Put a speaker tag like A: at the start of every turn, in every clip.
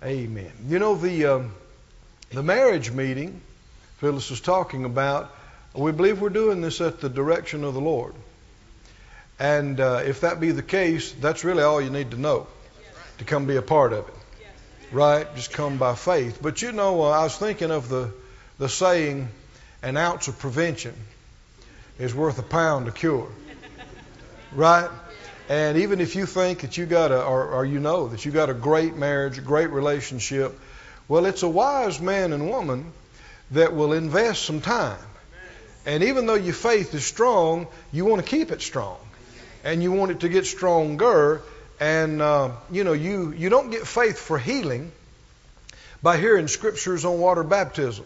A: Amen. You know, the marriage meeting Phyllis was talking about, we believe we're doing this at the direction of the Lord. And if that be the case, that's really all you need to know to come be a part of it. Right? Just come by faith. But you know, I was thinking of the saying, an ounce of prevention is worth a pound of cure. Right? And even if you think that you got or you know that you got a great marriage, a great relationship, well, it's a wise man and woman that will invest some time. And even though your faith is strong, you want to keep it strong. And you want it to get stronger. And, you don't get faith for healing by hearing scriptures on water baptism.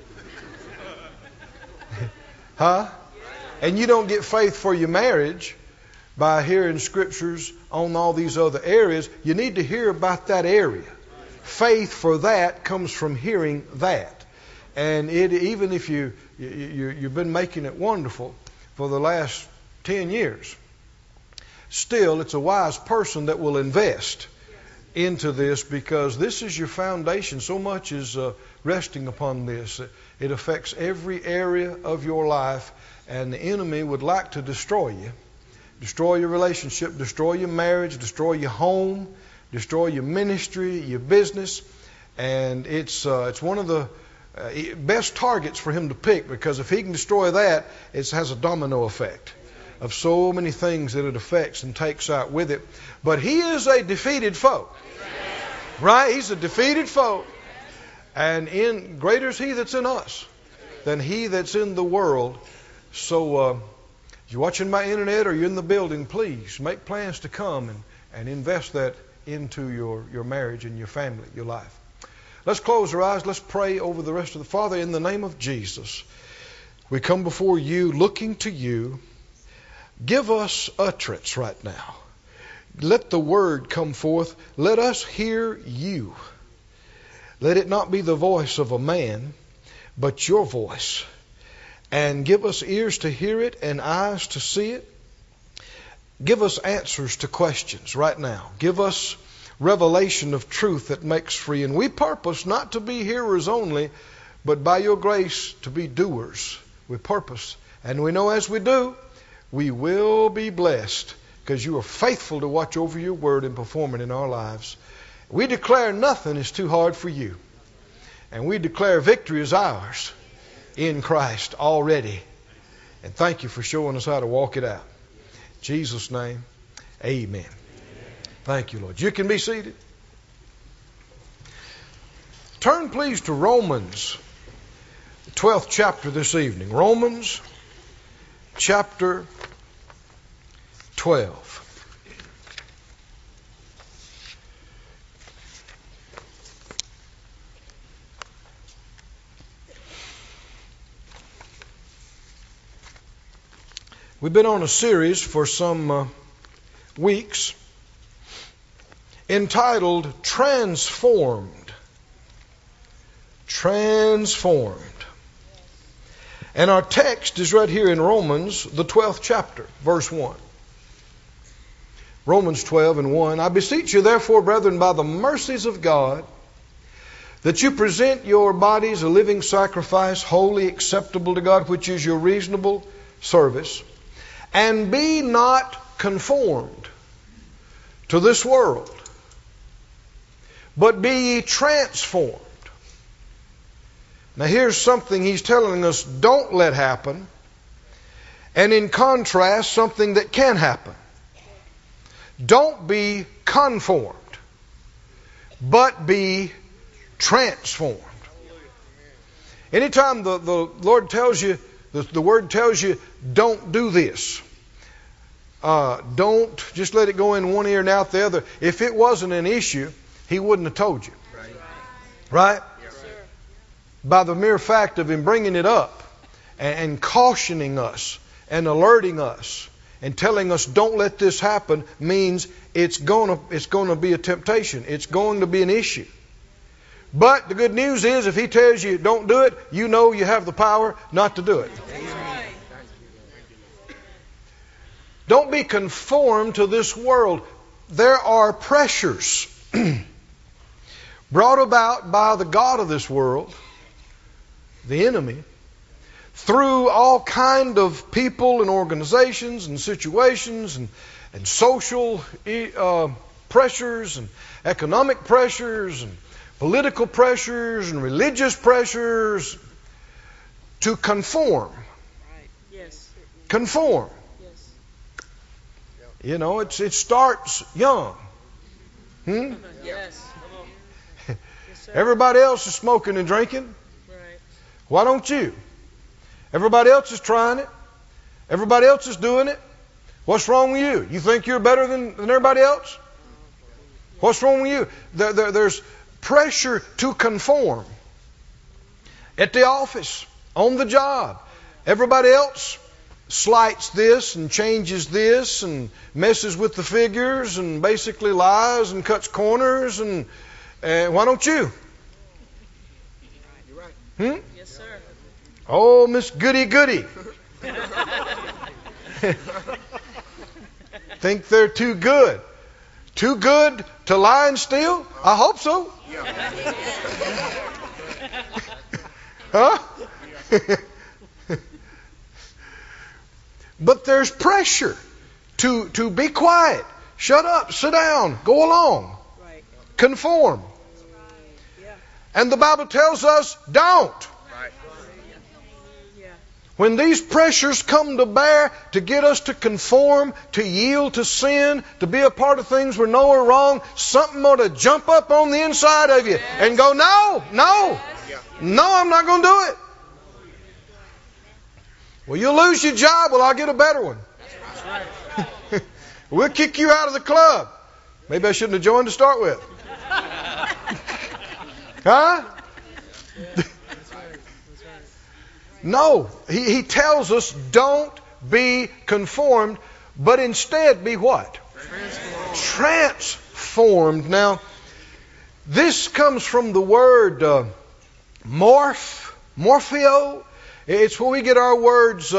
A: Huh? And you don't get faith for your marriage by hearing scriptures on all these other areas. You need to hear about that area. Faith for that comes from hearing that. And even if you've been making it wonderful for the last 10 years, still it's a wise person that will invest into this, because this is your foundation. So much is resting upon this. It affects every area of your life, and the enemy would like to destroy you. Destroy your relationship, destroy your marriage, destroy your home, destroy your ministry, your business. And it's one of the best targets for him to pick, because if he can destroy that, it has a domino effect of so many things that it affects and takes out with it. But he is a defeated foe. Right? He's a defeated foe. And greater is he that's in us than he that's in the world. So if you're watching my internet or you're in the building, please make plans to come and invest that into your marriage and your family, your life. Let's close our eyes. Let's pray over the rest of the Father. In the name of Jesus, we come before you, looking to you. Give us utterance right now. Let the word come forth. Let us hear you. Let it not be the voice of a man, but your voice. And give us ears to hear it and eyes to see it. Give us answers to questions right now. Give us revelation of truth that makes free. And we purpose not to be hearers only, but by your grace to be doers. We purpose. And we know as we do, we will be blessed, because you are faithful to watch over your word and perform it in our lives. We declare nothing is too hard for you. And we declare victory is ours in Christ already. And thank you for showing us how to walk it out. In Jesus' name, amen. Thank you, Lord. You can be seated. Turn, please, to Romans, the 12th chapter this evening. Romans chapter 12. We've been on a series for some weeks entitled Transformed. Transformed. And our text is right here in Romans, the 12th chapter, verse 1. Romans 12 and 1. I beseech you, therefore, brethren, by the mercies of God, that you present your bodies a living sacrifice, wholly acceptable to God, which is your reasonable service. And be not conformed to this world, but be ye transformed. Now here's something he's telling us don't let happen. And in contrast, something that can happen. Don't be conformed, but be transformed. Anytime the Lord tells you, the Word tells you, don't do this. Don't just let it go in one ear and out the other. If it wasn't an issue, He wouldn't have told you. Right? By the mere fact of Him bringing it up and cautioning us and alerting us and telling us don't let this happen means it's going to be a temptation. It's going to be an issue. But the good news is if He tells you don't do it, you know you have the power not to do it. Don't be conformed to this world. There are pressures brought about by the god of this world, the enemy, through all kind of people and organizations and situations and social pressures and economic pressures and political pressures and religious pressures, to conform.
B: Right. Yes.
A: Conform.
B: Yes.
A: You know, it starts young.
B: Yes. Yes, sir.
A: Everybody else is smoking and drinking.
B: Right.
A: Why don't you? Everybody else is trying it. Everybody else is doing it. What's wrong with you? You think you're better than everybody else? What's wrong with you? There's pressure to conform. At the office, on the job, everybody else slights this and changes this and messes with the figures and basically lies and cuts corners. And why don't you?
B: Yes, sir.
A: Oh, Miss Goody Goody. Think they're too good. Too good to lie and steal? I hope so. Huh? But there's pressure to be quiet. Shut up, sit down, go along.
B: Right.
A: Conform.
B: Yeah.
A: And the Bible tells us, don't.
B: Yeah.
A: When these pressures come to bear to get us to conform, to yield to sin, to be a part of things we know are wrong, something ought to jump up on the inside of you and go, no, I'm not going to do it. Well, you'll lose your job. Well, I'll get a better one. We'll kick you out of the club. Maybe I shouldn't have joined to start with. Huh? No, he tells us don't be conformed, but instead be what? Transformed. Now, this comes from the word morpheo. It's where we get our words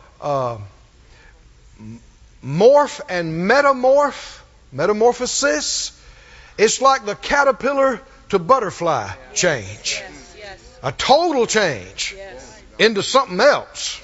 A: morph and metamorphosis. It's like the caterpillar to butterfly change.
B: Yes.
A: A total change
B: Yes.
A: into something else.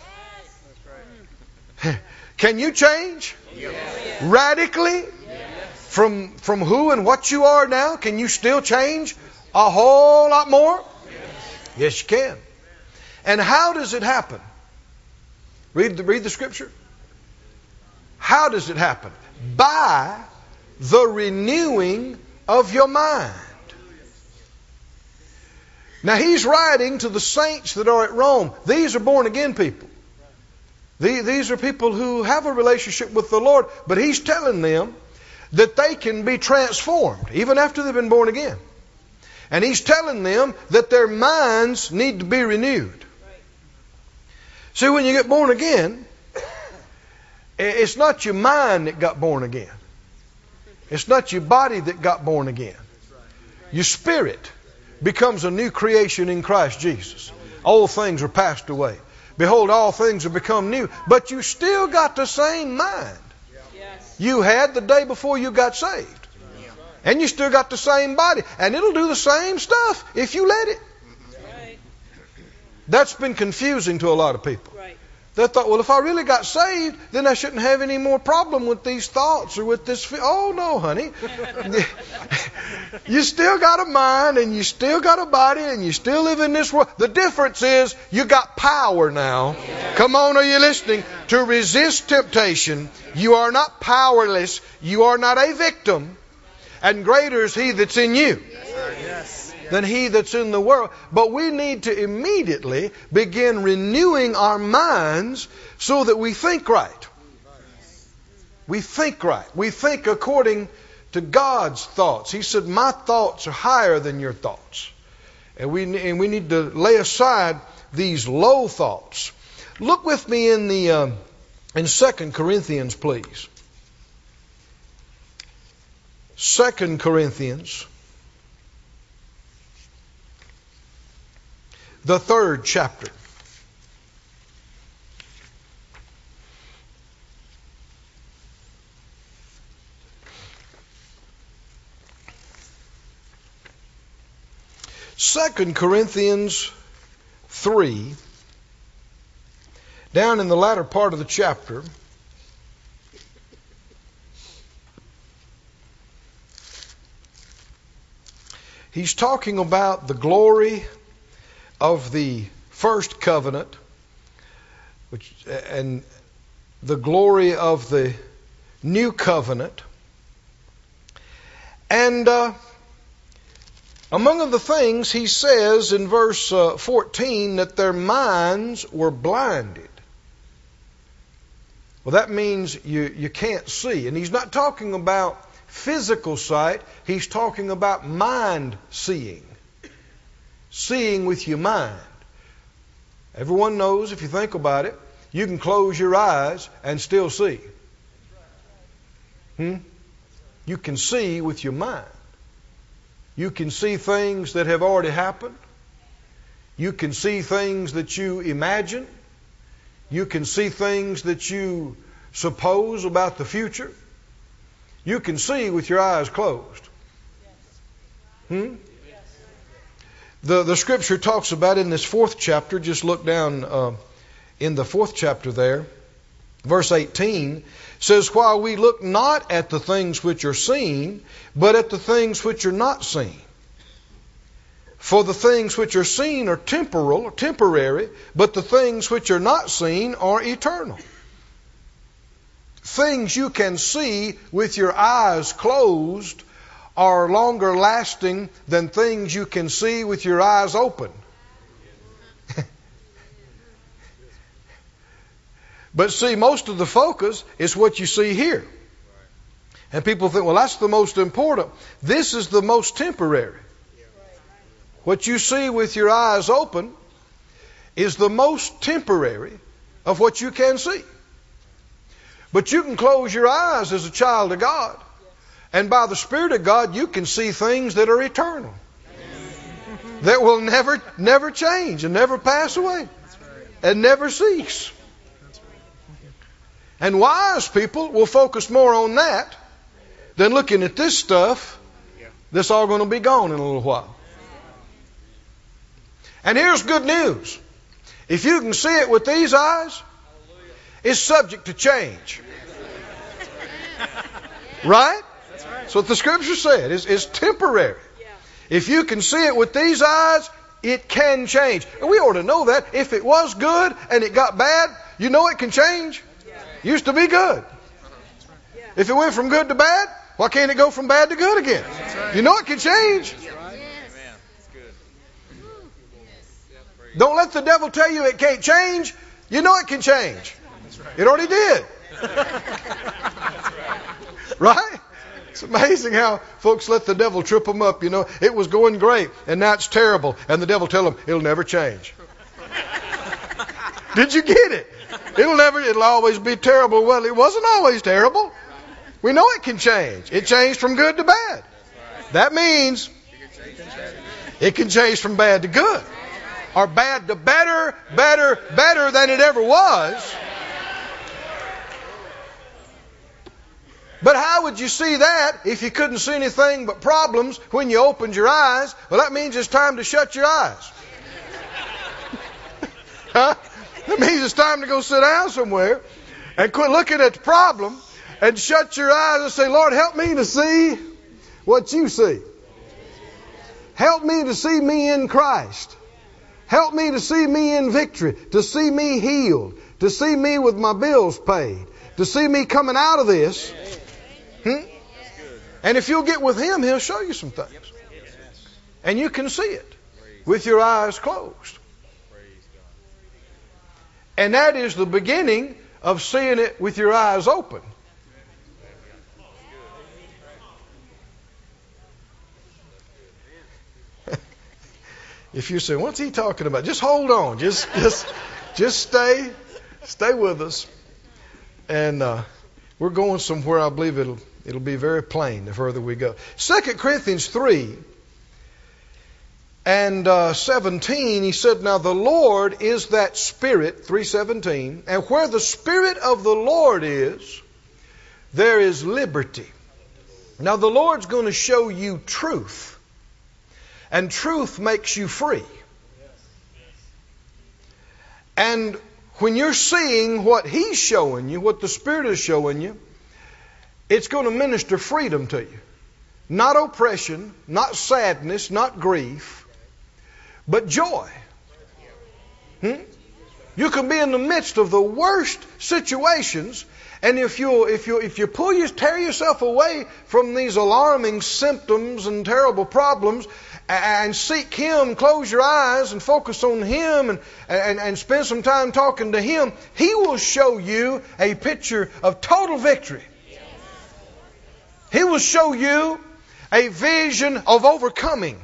A: Can you change?
B: Yes.
A: Radically? From who and what you are now? Can you still change a whole lot more? Yes, you can. And how does it happen? Read the scripture. How does it happen? By the renewing of your mind. Now he's writing to the saints that are at Rome. These are born again people. These are people who have a relationship with the Lord, but he's telling them that they can be transformed even after they've been born again. And he's telling them that their minds need to be renewed. See, when you get born again, it's not your mind that got born again. It's not your body that got born again. Your spirit becomes a new creation in Christ Jesus. Old things are passed away. Behold, all things have become new. But you still got the same mind you had the day before you got saved. And you still got the same body. And it'll do the same stuff if you let it. That's been confusing to a lot of people. They thought, well, if I really got saved, then I shouldn't have any more problem with these thoughts or with this. Oh, no, honey. You still got a mind and you still got a body and you still live in this world. The difference is you got power now. Come on, are you listening? To resist temptation. You are not powerless. You are not a victim. And greater is He that's in you than he that's in the world. But we need to immediately begin renewing our minds so that we think right. We think right. We think according to God's thoughts. He said, my thoughts are higher than your thoughts. And we need to lay aside these low thoughts. Look with me in 2 Corinthians, please. 2 Corinthians, the 3rd chapter. 2 Corinthians 3, down in the latter part of the chapter, he's talking about the glory of the first covenant, and the glory of the new covenant. And among other things, he says in verse 14 that their minds were blinded. Well, that means you can't see. And he's not talking about physical sight. He's talking about mind seeing. Seeing with your mind. Everyone knows, if you think about it, you can close your eyes and still see. You can see with your mind. You can see things that have already happened. You can see things that you imagine. You can see things that you suppose about the future. You can see with your eyes closed. The scripture talks about in this 4th chapter, just look down in the 4th chapter there, verse 18, says, while we look not at the things which are seen, but at the things which are not seen. For the things which are seen are temporal, or temporary, but the things which are not seen are eternal. Things you can see with your eyes closed are longer lasting than things you can see with your eyes open. But see, most of the focus is what you see here. And people think, well, that's the most important. This is the most temporary. What you see with your eyes open is the most temporary of what you can see. But you can close your eyes as a child of God. And by the Spirit of God, you can see things that are eternal. That will never change and never pass away. And never cease. And wise people will focus more on that than looking at this stuff that's all going to be gone in a little while. And here's good news. If you can see it with these eyes, it's subject to change. Right? That's what the scripture said. It's temporary. If you can see it with these eyes, it can change. And we ought to know that. If it was good and it got bad, you know it can change. Used to be good. If it went from good to bad, why can't it go from bad to good again? You know it can change. Don't let the devil tell you it can't change. You know it can change. It already did. Right? It's amazing how folks let the devil trip them up. You know, it was going great and now it's terrible. And the devil tell them it'll never change. Did you get it? It'll always be terrible. Well, it wasn't always terrible. We know it can change. It changed from good to bad. That means it can change from bad to good. Or bad to better than it ever was. But how would you see that if you couldn't see anything but problems when you opened your eyes? Well, that means it's time to shut your eyes. Huh? That means it's time to go sit down somewhere and quit looking at the problem and shut your eyes and say, Lord, help me to see what you see. Help me to see me in Christ. Help me to see me in victory, to see me healed, to see me with my bills paid, to see me coming out of this. And if you'll get with Him, He'll show you some things. And you can see it with your eyes closed. And that is the beginning of seeing it with your eyes open. If you say, what's he talking about? Just hold on. Just stay with us. And we're going somewhere I believe it'll be very plain the further we go. 2 Corinthians 3 and 17, he said, now the Lord is that Spirit, 3:17, and where the Spirit of the Lord is, there is liberty. Now the Lord's going to show you truth. And truth makes you free. And when you're seeing what He's showing you, what the Spirit is showing you, it's going to minister freedom to you. Not oppression, not sadness, not grief, but joy. You can be in the midst of the worst situations, and if you tear yourself away from these alarming symptoms and terrible problems, and seek Him, close your eyes and focus on Him, and spend some time talking to Him, He will show you a picture of total victory. He will show you a vision of overcoming.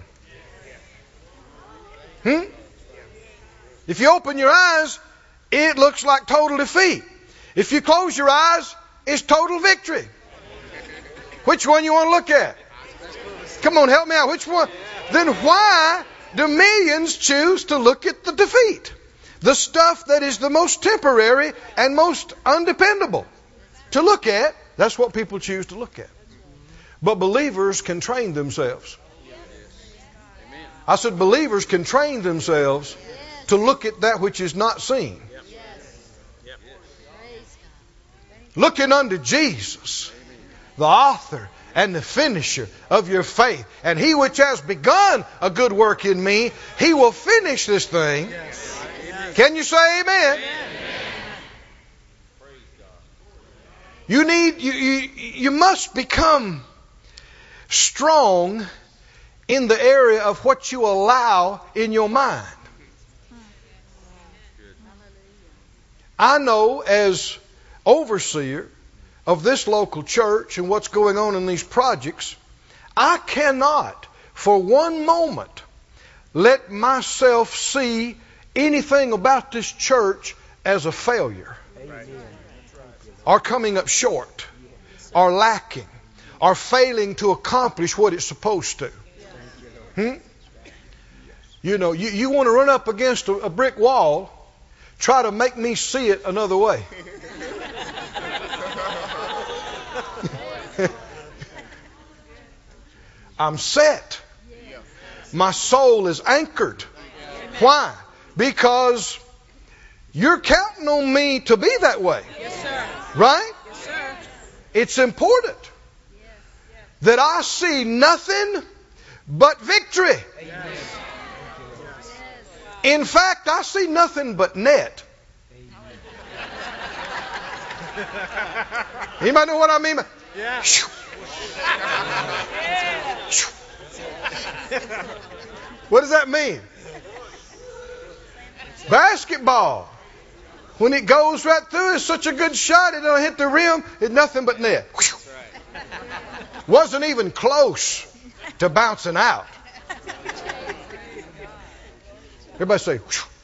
A: If you open your eyes, it looks like total defeat. If you close your eyes, it's total victory. Which one you want to look at? Come on, help me out. Which one? Then why do millions choose to look at the defeat? The stuff that is the most temporary and most undependable to look at. That's what people choose to look at. But believers can train themselves. I said believers can train themselves to look at that which is not seen. Looking unto Jesus, the author and the finisher of your faith. And He which has begun a good work in me, He will finish this thing. Can you say amen? You must become strong in the area of what you allow in your mind. I know as overseer of this local church and what's going on in these projects, I cannot for one moment let myself see anything about this church as a failure, or coming up short, or lacking, or failing to accomplish what it's supposed to. You know, you want to run up against a brick wall, try to make me see it another way. I'm set. My soul is anchored. Why? Because you're counting on me to be that way.
B: Yes, sir.
A: Right?
B: Yes, sir.
A: It's important that I see nothing but victory. In fact, I see nothing but net. Anybody know what I mean?
B: Yeah.
A: What does that mean? Basketball. When it goes right through, it's such a good shot, it don't hit the rim, it's nothing but net. Wasn't even close to bouncing out. Everybody say,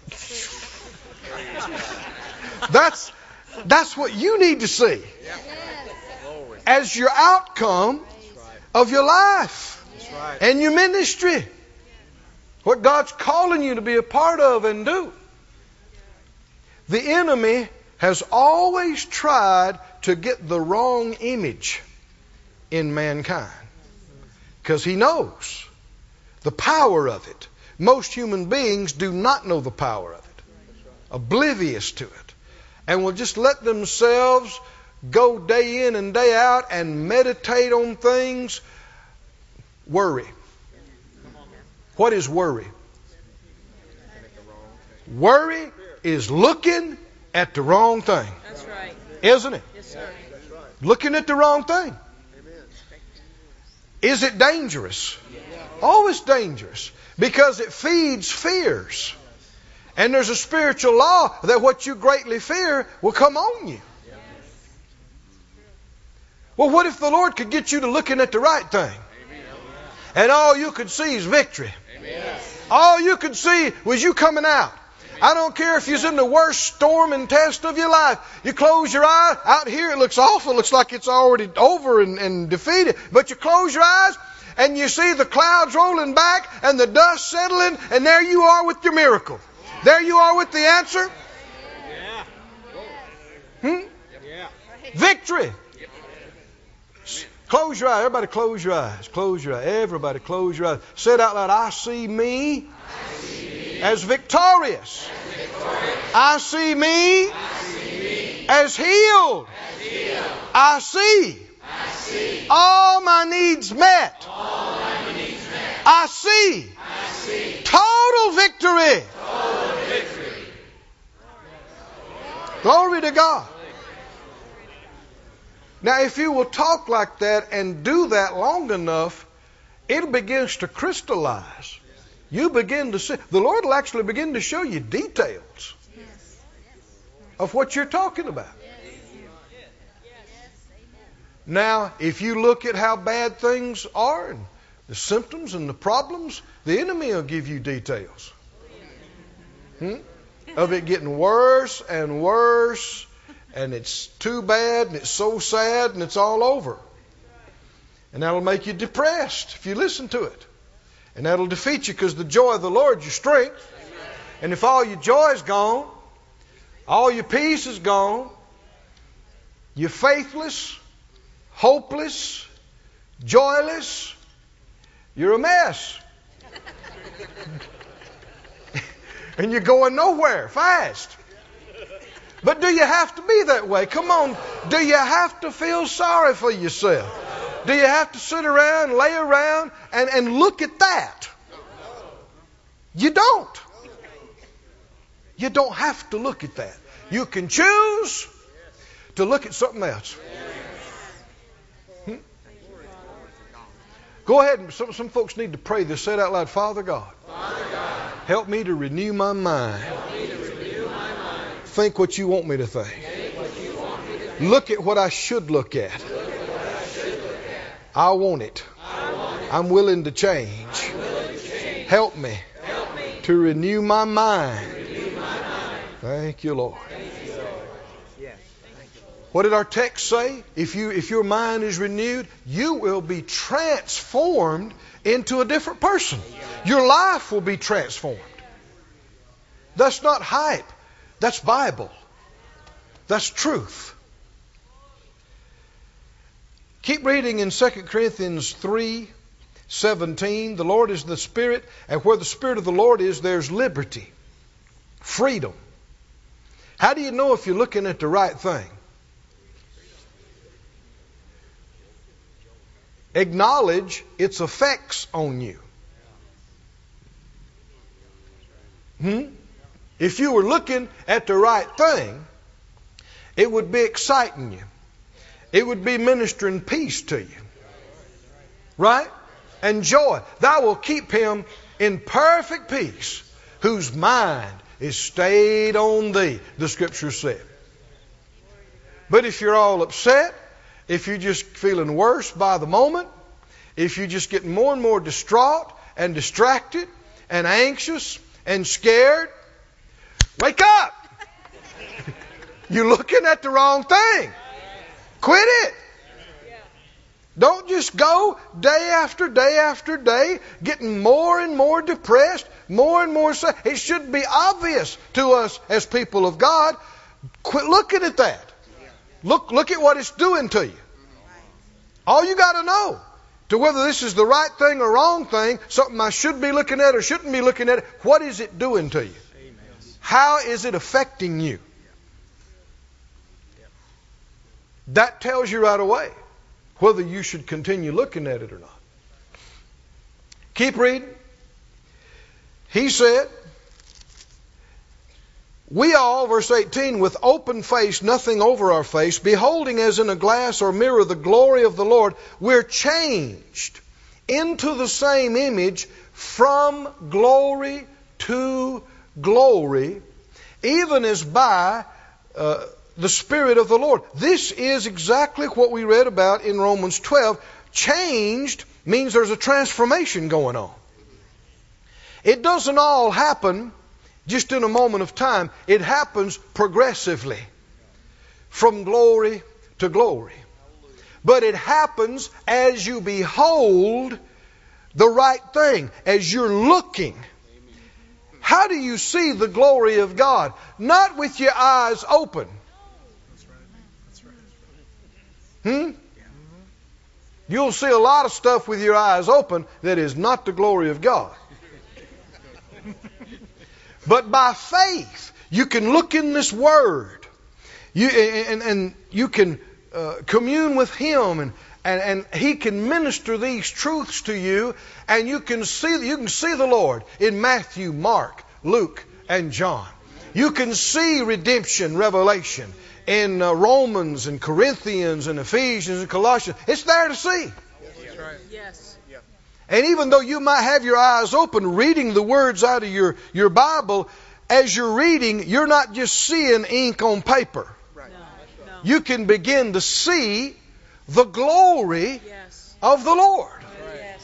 A: that's what you need to see as your outcome of your life and your ministry. What God's calling you to be a part of and do. The enemy has always tried to get the wrong image in mankind, because he knows the power of it. Most human beings do not know the power of it, oblivious to it, and will just let themselves go day in and day out and meditate on things. Worry. What is worry? Worry is looking at the wrong thing.
B: That's right.
A: Isn't it?
B: Yes, sir.
A: Looking at the wrong thing. Is it dangerous? Oh, it's dangerous, because it feeds fears. And there's a spiritual law that what you greatly fear will come on you. Well, what if the Lord could get you to looking at the right thing? And all you could see is victory. All you could see was you coming out. I don't care if you're in the worst storm and test of your life. You close your eyes. Out here it looks awful. It looks like it's already over and defeated. But you close your eyes and you see the clouds rolling back and the dust settling. And there you are with your miracle. There you are with the answer. Victory. Close your eyes. Everybody close your eyes. Close your eyes. Everybody close your eyes. Say it out loud. I see me as victorious. I see me as healed. I see all my needs met. I see total victory. Glory to God. Now, if you will talk like that and do that long enough, it begins to crystallize. You begin to see. The Lord will actually begin to show you details of what you're talking about. Now, if you look at how bad things are and the symptoms and the problems, the enemy will give you details. Of it getting worse and worse, and it's too bad, and it's so sad, and it's all over. And that'll make you depressed if you listen to it. And that'll defeat you, because the joy of the Lord is your strength. And if all your joy is gone, all your peace is gone, you're faithless, hopeless, joyless, you're a mess. And you're going nowhere fast. But do you have to be that way? Come on. Do you have to feel sorry for yourself? Do you have to sit around, lay around, and look at that? You don't. You don't have to look at that. You can choose to look at something else. Go ahead. And some folks need to pray this. Say it out loud. Father God, help me to renew my mind. Think what you want me to think. Look at what I should look at. I want it. I'm willing to change. Help me to renew my mind. Thank you, Lord. What did our text say? If your mind is renewed, you will be transformed into a different person. Your life will be transformed. That's not hype. That's Bible. That's truth. Keep reading in 2 Corinthians 3:17. The Lord is the Spirit, and where the Spirit of the Lord is, there's liberty, freedom. How do you know if you're looking at the right thing? Acknowledge its effects on you. If you were looking at the right thing, it would be exciting you. It would be ministering peace to you. Right? And joy. Thou will keep him in perfect peace, whose mind is stayed on thee, the Scripture said. But if you're all upset, if you're just feeling worse by the moment, if you're just getting more and more distraught and distracted and anxious and scared, wake up! You're looking at the wrong thing. Quit it. Don't just go day after day after day getting more and more depressed, more and more sad. It should be obvious to us as people of God. Quit looking at that. Look at what it's doing to you. All you got to know to whether this is the right thing or wrong thing, something I should be looking at or shouldn't be looking at, what is it doing to you? How is it affecting you? That tells you right away whether you should continue looking at it or not. Keep reading. He said, we all, verse 18, with open face, nothing over our face, beholding as in a glass or mirror the glory of the Lord, we're changed into the same image from glory to glory, even as by the Spirit of the Lord. This is exactly what we read about in Romans 12. Changed means there's a transformation going on. It doesn't all happen just in a moment of time. It happens progressively from glory to glory. But it happens as you behold the right thing, as you're looking. How do you see the glory of God? Not with your eyes open. You'll see a lot of stuff with your eyes open that is not the glory of God. But by faith, you can look in this Word. And you can commune with Him, and He can minister these truths to you, and you can see the Lord in Matthew, Mark, Luke, and John. You can see redemption, revelation in Romans and Corinthians and Ephesians and Colossians. It's there to see.
B: Yes.
A: And even though you might have your eyes open reading the words out of your Bible, as you're reading, you're not just seeing ink on paper.
B: No.
A: You can begin to see the glory
B: Yes.
A: of the Lord.
B: Yes.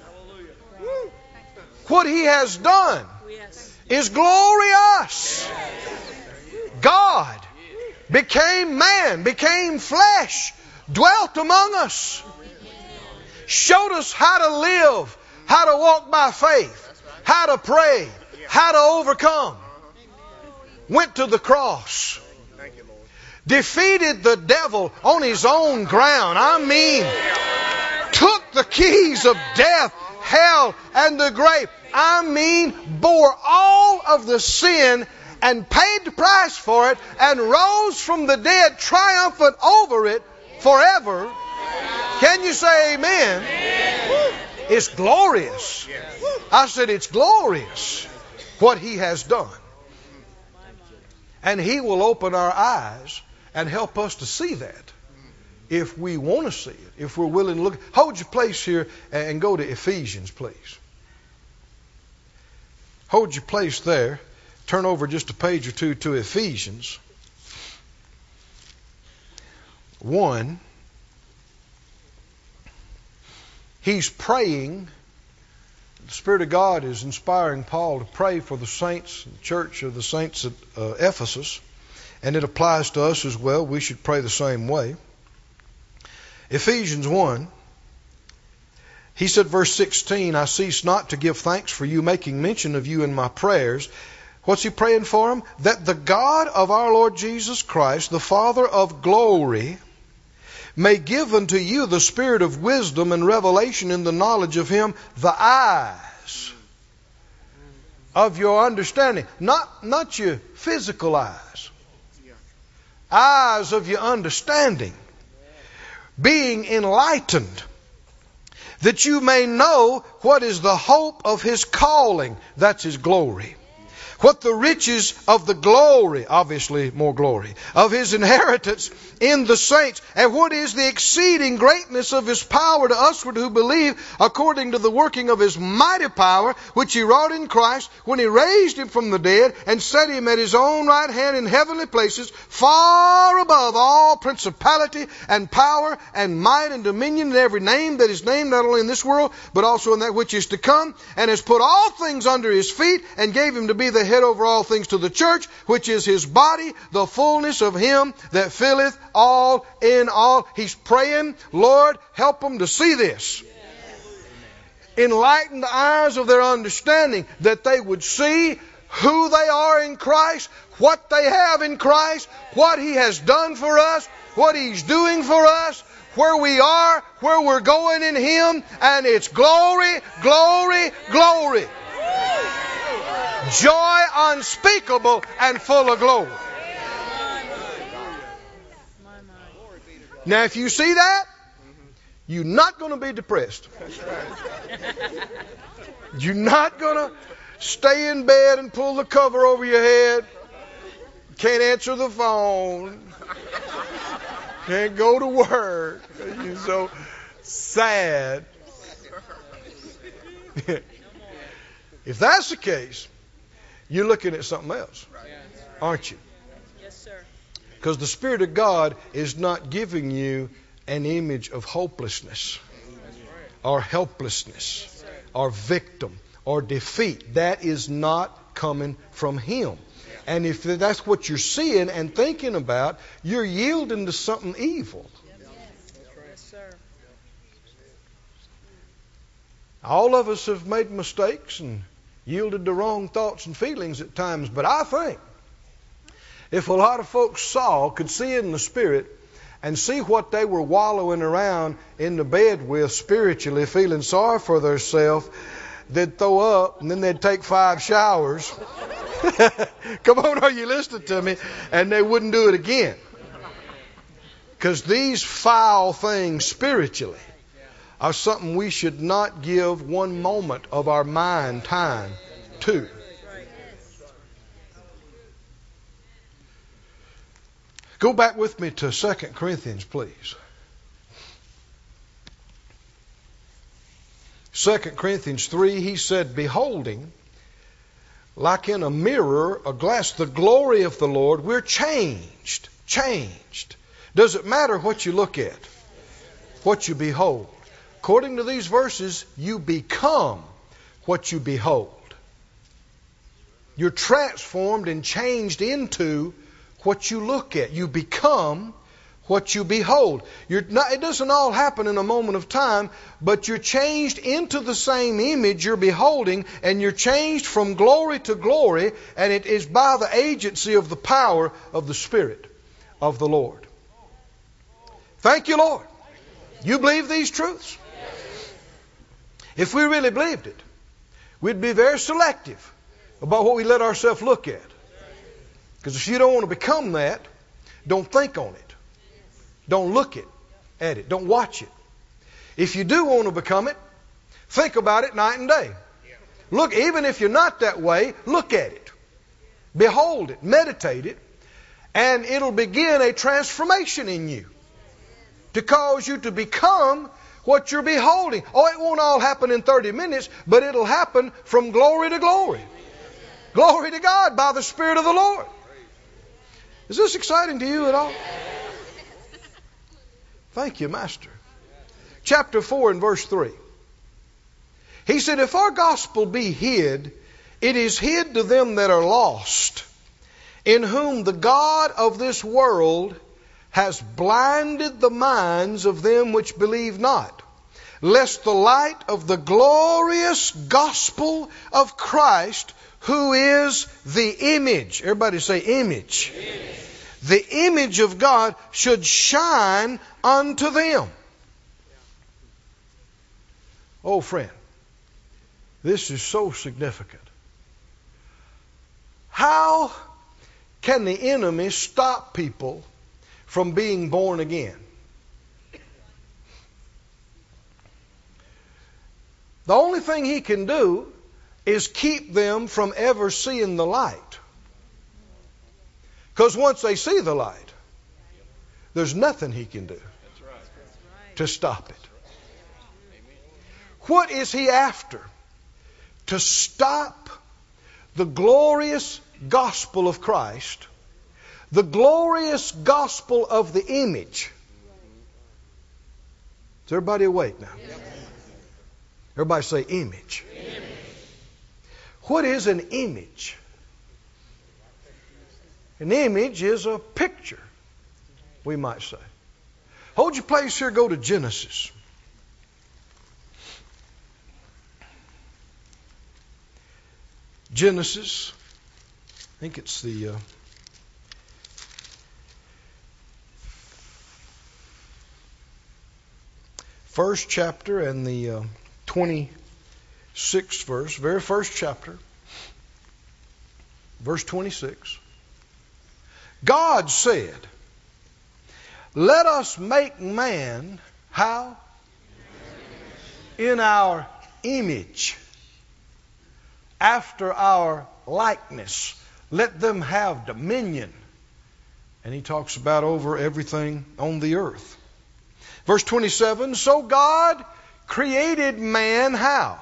A: What He has done
B: Yes.
A: is glorious. God became man, became flesh, dwelt among us, showed us how to live, how to walk by faith, how to pray, how to overcome. Went to the cross, defeated the devil on His own ground. I mean, took the keys of death, hell, and the grave. I mean, bore all of the sin and paid the price for it and rose from the dead triumphant over it forever. Can you say amen? It's glorious. I said it's glorious what He has done. And He will open our eyes and help us to see that if we want to see it, if we're willing to look. Hold your place here and go to Ephesians, please. Hold your place there. Turn over just a page or two to Ephesians 1. He's praying. The Spirit of God is inspiring Paul to pray for the saints, the church of the saints at Ephesus. And it applies to us as well. We should pray the same way. Ephesians 1. He said, verse 16, I cease not to give thanks for you, making mention of you in my prayers. What's he praying for them? That the God of our Lord Jesus Christ, the Father of glory, may give unto you the spirit of wisdom and revelation in the knowledge of Him, the eyes of your understanding. Not your physical eyes. Eyes of your understanding. Being enlightened, that you may know what is the hope of His calling. That's His glory. What the riches of the glory, obviously more glory, of His inheritance in the saints, and what is the exceeding greatness of His power to usward who believe, according to the working of His mighty power, which He wrought in Christ, when He raised Him from the dead, and set Him at His own right hand in heavenly places, far above all principality and power and might and dominion, and every name that is named, not only in this world, but also in that which is to come, and has put all things under His feet, and gave Him to be the head over all things to the church, which is His body, the fullness of Him that filleth all in all. He's praying, Lord, help them to see this. Enlighten the eyes of their understanding, that they would see who they are in Christ, what they have in Christ, what He has done for us, what He's doing for us, where we are, where we're going in Him, and it's glory, glory, glory. Joy unspeakable and full of glory. Now, if you see that, you're not going to be depressed. You're not going to stay in bed and pull the cover over your head. Can't answer the phone. Can't go to work. You're so sad. If that's the case, you're looking at something else, aren't you?
B: Yes, sir.
A: Because the Spirit of God is not giving you an image of hopelessness or helplessness or victim or defeat. That is not coming from Him. And if that's what you're seeing and thinking about, you're yielding to something evil.
B: Yes, sir.
A: All of us have made mistakes and yielded to wrong thoughts and feelings at times. But I think if a lot of folks could see in the Spirit and see what they were wallowing around in the bed with spiritually, feeling sorry for themselves, they'd throw up, and then they'd take 5 showers. Come on, are you listening to me? And they wouldn't do it again. Because these foul things spiritually are something we should not give one moment of our mind time to. Go back with me to 2 Corinthians, please. 2 Corinthians 3, he said, beholding, like in a mirror, a glass, the glory of the Lord, we're changed. Changed. Does it matter what you look at? What you behold. According to these verses, you become what you behold. You're transformed and changed into what you look at. You become what you behold. It doesn't all happen in a moment of time, but you're changed into the same image you're beholding, and you're changed from glory to glory, and it is by the agency of the power of the Spirit of the Lord. Thank you, Lord. You believe these truths? If we really believed it, we'd be very selective about what we let ourselves look at. Because if you don't want to become that, don't think on it. Don't look at it. Don't watch it. If you do want to become it, think about it night and day. Look, even if you're not that way, look at it. Behold it. Meditate it. And it'll begin a transformation in you to cause you to become what you're beholding. Oh, it won't all happen in 30 minutes, but it'll happen from glory to glory. Glory to God by the Spirit of the Lord. Is this exciting to you at all? Thank you, Master. Chapter 4 and verse 3. He said, if our gospel be hid, it is hid to them that are lost, in whom the God of this world has blinded the minds of them which believe not, lest the light of the glorious gospel of Christ, who is the image, everybody say image, the image of God, should shine unto them. Oh, friend, this is so significant. How can the enemy stop people from being born again? The only thing he can do is keep them from ever seeing the light. Because once they see the light, there's nothing he can do to stop it. What is he after? To stop the glorious gospel of Christ, the glorious gospel of the image. Is everybody awake now? Everybody say image. What is an image? An image is a picture, we might say. Hold your place here, go to Genesis. Genesis, I think it's the first chapter and the 26th verse, very first chapter, verse 26. God said, let us make man, how? In our image, after our likeness. Let them have dominion. And he talks about over everything on the earth. Verse 27, so God created man how?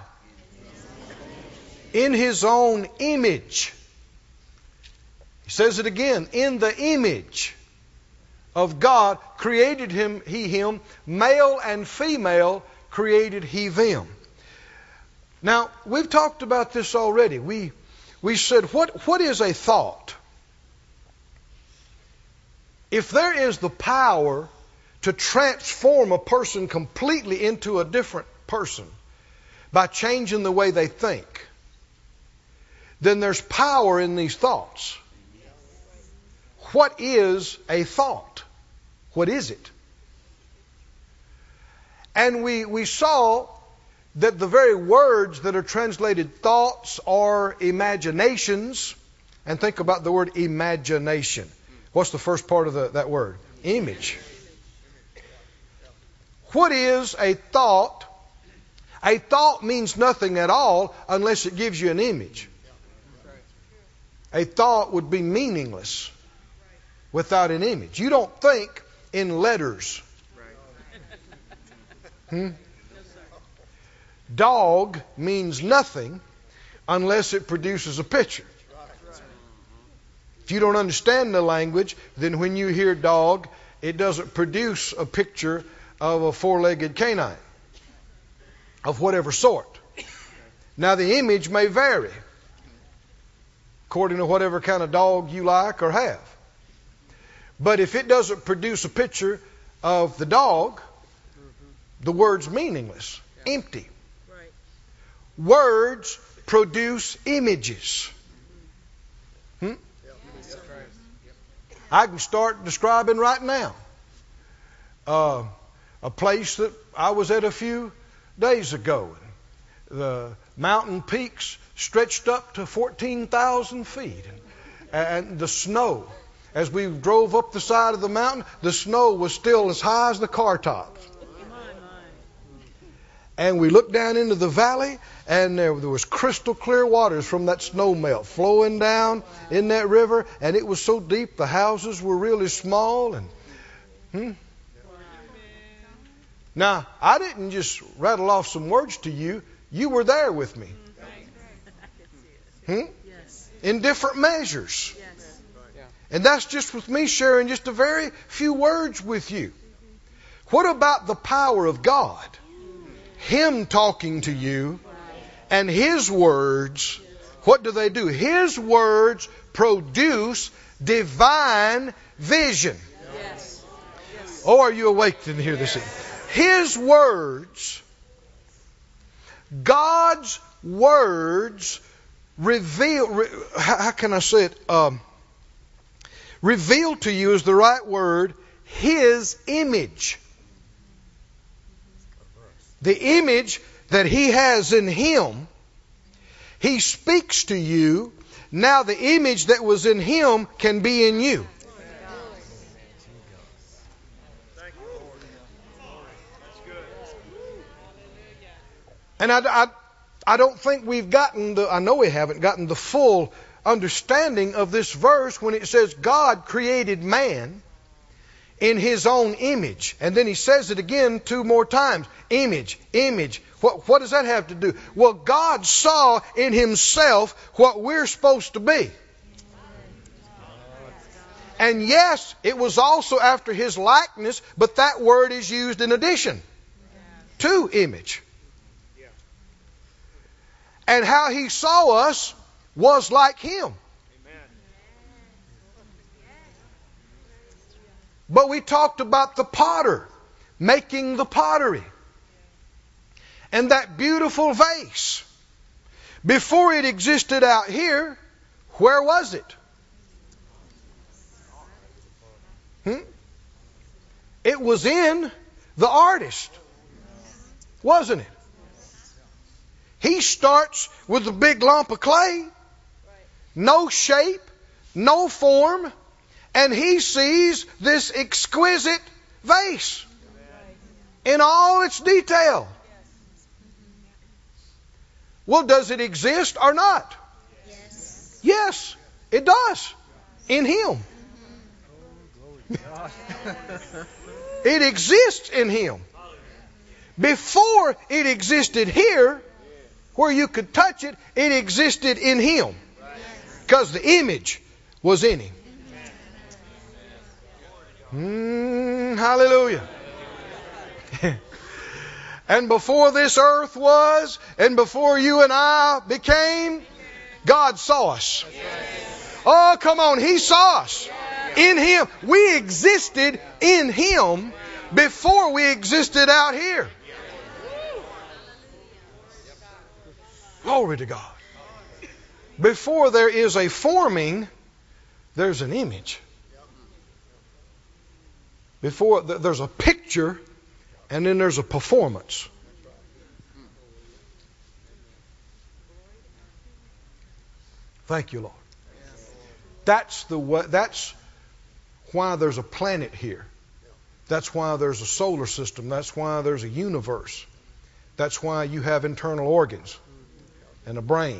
A: In his own image. He says it again, in the image of God created he him, male and female created he them. Now, we've talked about this already. We said, what is a thought? If there is the power to transform a person completely into a different person by changing the way they think, then there's power in these thoughts. What is a thought? What is it? And we saw that the very words that are translated thoughts or imaginations, and think about the word imagination. What's the first part of that word? Image. What is a thought? A thought means nothing at all unless it gives you an image. A thought would be meaningless without an image. You don't think in letters. Dog means nothing unless it produces a picture. If you don't understand the language, then when you hear dog, it doesn't produce a picture of a four-legged canine of whatever sort. Now the image may vary according to whatever kind of dog you like or have. But if it doesn't produce a picture of the dog, the word's meaningless, empty.
B: Right.
A: Words produce images. I can start describing right now a place that I was at a few days ago. The mountain peaks stretched up to 14,000 feet. And the snow, as we drove up the side of the mountain, the snow was still as high as the car tops. And we looked down into the valley, and there was crystal clear waters from that snow melt flowing down in that river, and it was so deep the houses were really small. And Now, I didn't just rattle off some words to you. You were there with me. In different measures. And that's just with me sharing just a very few words with you. What about the power of God? Him talking to you and His words, what do? His words produce divine vision.
B: Yes.
A: Oh, are you awake to hear this? His words, God's words reveal, how can I say it? Reveal to you is the right word, His image. The image that He has in Him, He speaks to you. Now the image that was in Him can be in you. And I don't think we've gotten I know we haven't gotten the full understanding of this verse when it says God created man in His own image. And then He says it again 2 more times. Image, image. What does that have to do? Well, God saw in Himself what we're supposed to be. And yes, it was also after His likeness, but that word is used in addition to image. And how He saw us was like Him. But we talked about the potter making the pottery. And that beautiful vase. Before it existed out here, where was it? It was in the artist, wasn't it? He starts with a big lump of clay, no shape, no form, and he sees this exquisite vase in all its detail. Well, does it exist or not? Yes, it does. In Him. It exists in Him. Before it existed here, where you could touch it, it existed in Him. Because the image was in Him. Hallelujah. And before this earth was, and before you and I became, God saw us. Oh, come on. He saw us. In Him. We existed in Him before we existed out here. Glory to God. Before there is a forming, there's an image. Before there's a picture, And then there's a performance. Thank you, Lord. That's why there's a planet here. That's why there's a solar system. That's why there's a universe. That's why you have internal organs and a brain.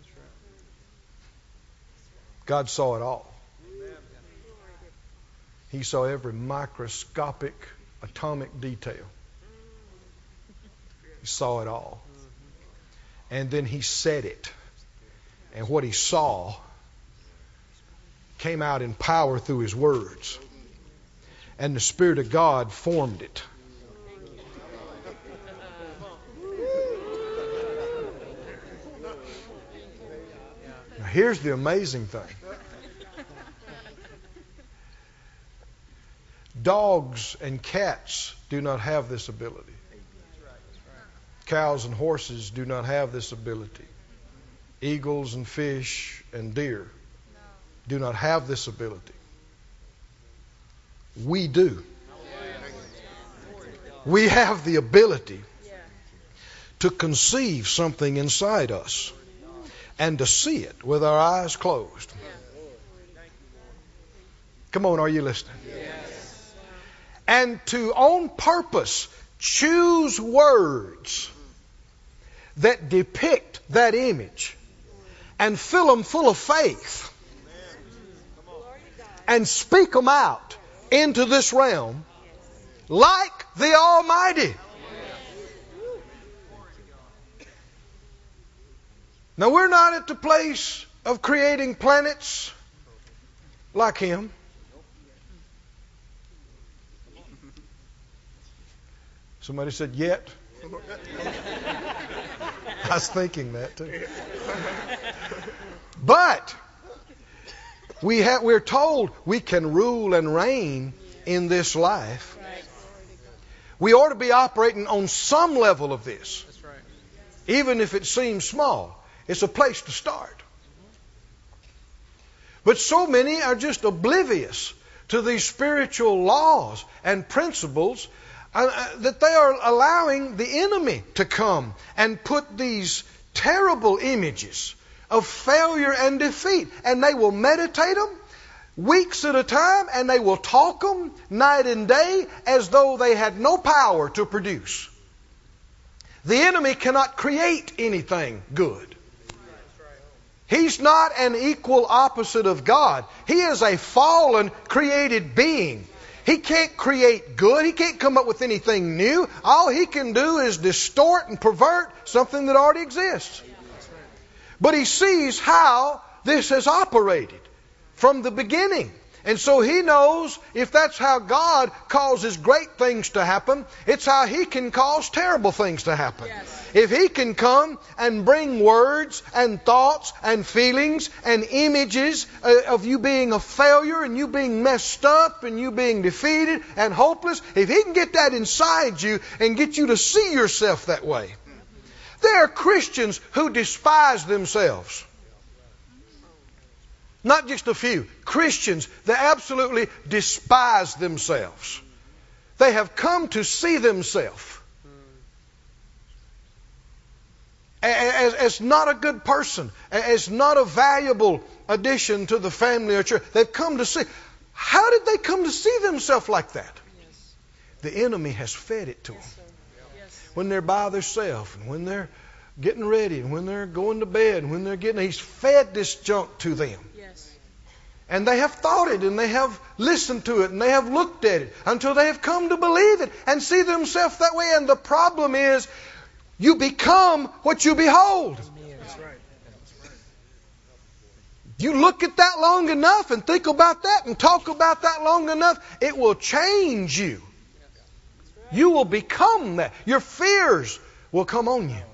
A: God saw it all. He saw every microscopic atomic detail. He saw it all. And then He said it. And what He saw came out in power through His words. And the Spirit of God formed it. Now here's the amazing thing. Dogs and cats do not have this ability. Cows and horses do not have this ability. Eagles and fish and deer do not have this ability. We do. We have the ability to conceive something inside us and to see it with our eyes closed. Come on, are you listening? And to, on purpose, choose words that depict that image and fill them full of faith and speak them out into this realm like the Almighty. Now, we're not at the place of creating planets like Him. Somebody said, yet. I was thinking that too. But we're told we can rule and reign in this life. We ought to be operating on some level of this. Even if it seems small. It's a place to start. But so many are just oblivious to these spiritual laws and principles that they are allowing the enemy to come and put these terrible images of failure and defeat. And they will meditate them weeks at a time, and they will talk them night and day as though they had no power to produce. The enemy cannot create anything good. He's not an equal opposite of God. He is a fallen created being. He can't create good. He can't come up with anything new. All he can do is distort and pervert something that already exists. But he sees how this has operated from the beginning. And so he knows if that's how God causes great things to happen, it's how He can cause terrible things to happen. Yes. If He can come and bring words and thoughts and feelings and images of you being a failure and you being messed up and you being defeated and hopeless, if He can get that inside you and get you to see yourself that way. There are Christians who despise themselves. Not just a few. Christians that absolutely despise themselves. They have come to see themselves as not a good person, as not a valuable addition to the family or church. They've come to see. How did they come to see themselves like that? Yes. The enemy has fed it to them. Yes. When they're by themselves and when they're getting ready and when they're going to bed and when they're He's fed this junk to them. And they have thought it and they have listened to it and they have looked at it until they have come to believe it and see themselves that way. And the problem is you become what you behold. That's right. You look at that long enough and think about that and talk about that long enough, it will change you. You will become that. Your fears will come on you.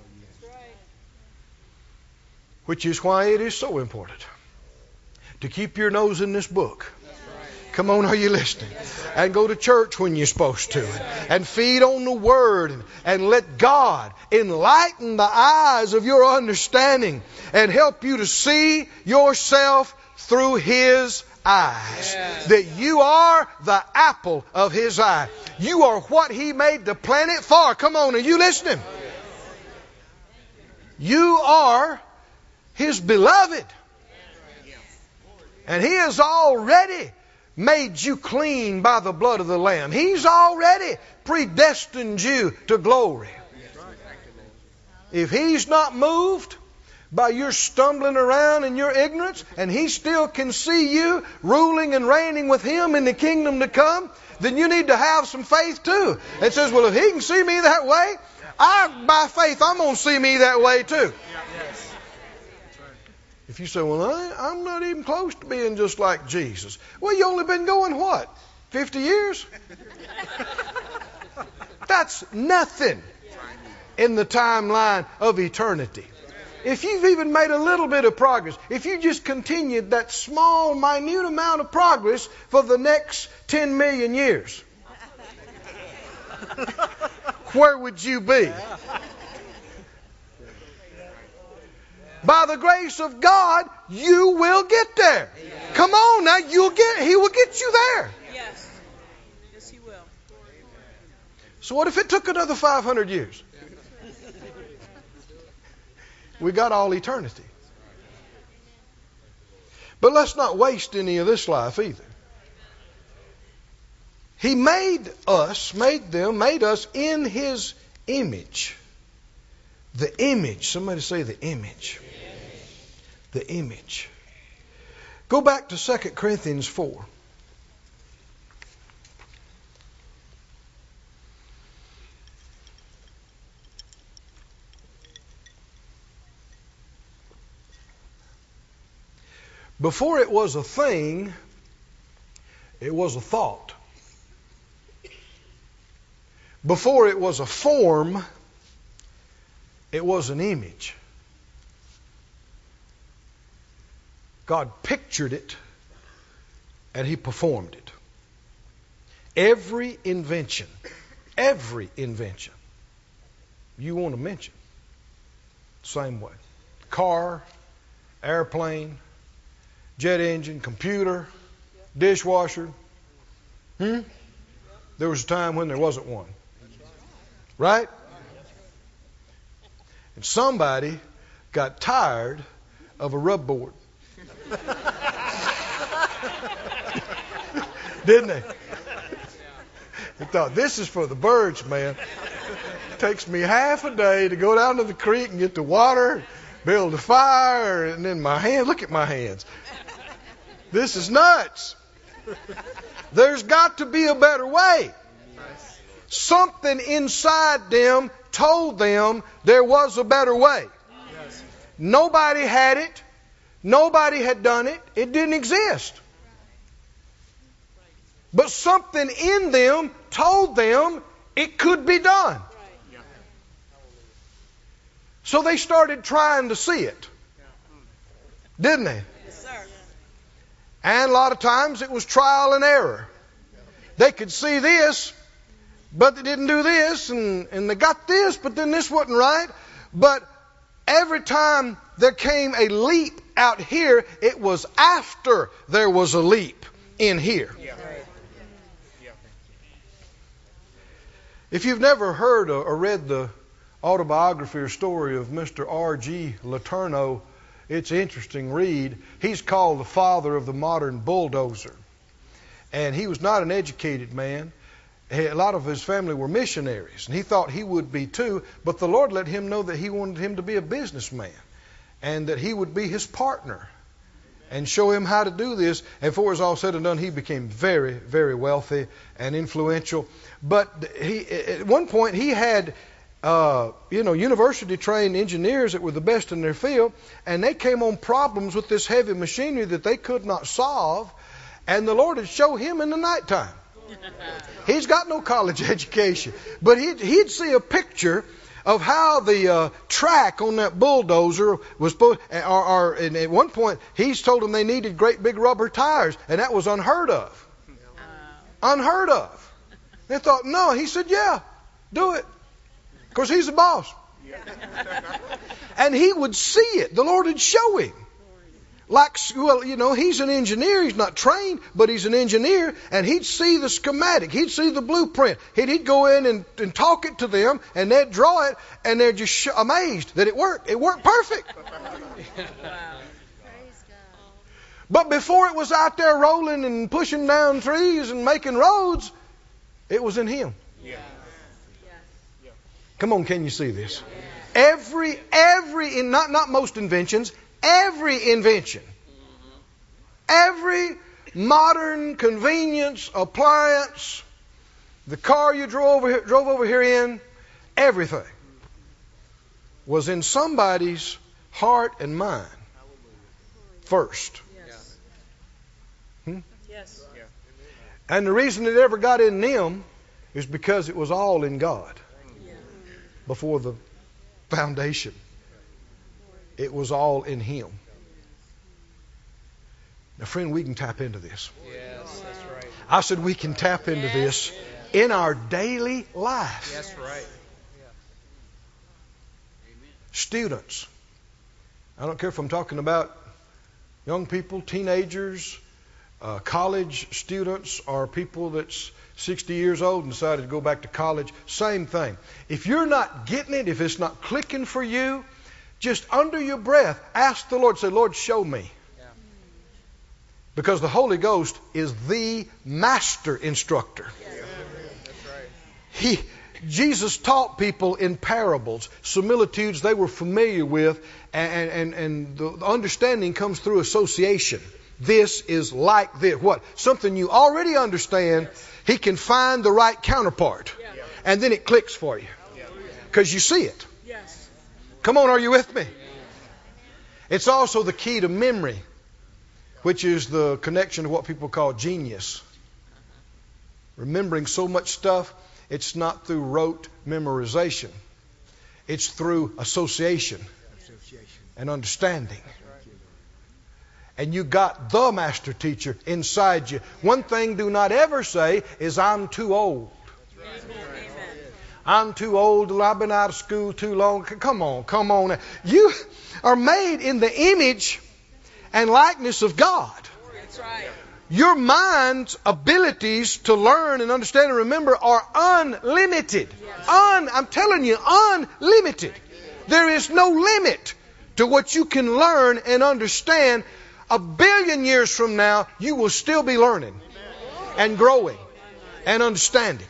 A: Which is why it is so important to keep your nose in this book. Come on, are you listening? And go to church when you're supposed to. And feed on the Word. And let God enlighten the eyes of your understanding. And help you to see yourself through His eyes. That you are the apple of His eye. You are what He made the planet for. Come on, are you listening? You are His beloved. And He has already made you clean by the blood of the Lamb. He's already predestined you to glory. If He's not moved by your stumbling around and your ignorance, and He still can see you ruling and reigning with Him in the kingdom to come, then you need to have some faith too. It says, well, if He can see me that way, by faith, I'm going to see me that way too. If you say, well, I'm not even close to being just like Jesus. Well, you only been going what? 50 years? That's nothing in the timeline of eternity. If you've even made a little bit of progress, if you just continued that small, minute amount of progress for the next 10 million years, where would you be? By the grace of God, you will get there. Come on now, He will get you there.
B: Yes. Yes, He will.
A: So what if it took another 500 years? We got all eternity. But let's not waste any of this life either. He made us in His image. The image. Somebody say the image. The image. Go back to 2 Corinthians 4. Before it was a thing, it was a thought. Before it was a form, it was an image. God pictured it and He performed it. Every invention you want to mention, same way. Car, airplane, jet engine, computer, dishwasher. There was a time when there wasn't one. Right? And somebody got tired of a rub board. Didn't they? They thought, this is for the birds, man. It takes me half a day to go down to the creek and get the water, build a fire, and then my hands, look at my hands. This is nuts. There's got to be a better way. Something inside them told them there was a better way. Nobody had it. Nobody had done it. It didn't exist. But something in them told them it could be done. So they started trying to see it. Didn't they?
B: Yes, sir.
A: And a lot of times it was trial and error. They could see this, but they didn't do this, and they got this, but then this wasn't right. But every time there came a leap out here, it was after there was a leap in here. If you've never heard or read the autobiography or story of Mr. R.G. Letourneau, it's an interesting read. He's called the father of the modern bulldozer. And he was not an educated man. A lot of his family were missionaries, and he thought he would be too, but the Lord let him know that He wanted him to be a businessman and that he would be his partner and show him how to do this. And before it was all said and done, he became very, very wealthy and influential. But at one point he had university-trained engineers that were the best in their field, and they came on problems with this heavy machinery that they could not solve, and the Lord would show him in the nighttime. He's got no college education, but he'd see a picture of how the track on that bulldozer was supposed. And at one point, he's told them they needed great big rubber tires, and that was unheard of. Unheard of. They thought, no. He said, yeah, do it. Of course, he's the boss. And he would see it. The Lord would show him he's an engineer. He's not trained, but he's an engineer, and he'd see the schematic. He'd see the blueprint. He'd go in and talk it to them, and they'd draw it, and they're just amazed that it worked. It worked perfect. But before it was out there rolling and pushing down trees and making roads, it was in him. Come on, can you see this? Not most inventions, every invention, every modern convenience, appliance, the car you drove over here in, everything was in somebody's heart and mind first.
B: Yes.
A: And the reason it ever got in them is because it was all in God before the foundation. It was all in Him. Now, friend, we can tap into this.
C: Yes, that's right.
A: I said we can tap into this in our daily life.
C: That's right.
A: Students. I don't care if I'm talking about young people, teenagers, college students, or people that's 60 years old and decided to go back to college. Same thing. If you're not getting it, if it's not clicking for you, just under your breath, ask the Lord. Say, Lord, show me.
C: Yeah.
A: Because the Holy Ghost is the master instructor.
C: Yeah. That's right.
A: Jesus taught people in parables, similitudes they were familiar with, and the understanding comes through association. This is like this. What? Something you already understand, He can find the right counterpart. And then it clicks for you. Because you see it.
B: Yes.
A: Come on, are you with me? It's also the key to memory, which is the connection to what people call genius. Remembering so much stuff, it's not through rote memorization. It's through association and understanding. And you got the master teacher inside you. One thing do not ever say is, I'm too old.
B: Amen.
A: I'm too old. I've been out of school too long. Come on. You are made in the image and likeness of God.
B: That's right.
A: Your mind's abilities to learn and understand and remember are unlimited. I'm telling you, unlimited. There is no limit to what you can learn and understand. 1 billion years from now, you will still be learning and growing and understanding.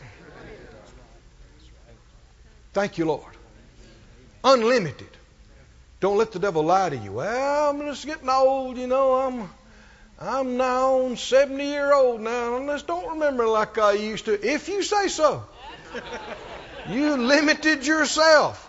A: Thank you, Lord. Unlimited. Don't let the devil lie to you. Well, I'm just getting old, I'm now 70-year-old now, and I just don't remember like I used to. If you say so, you limited yourself.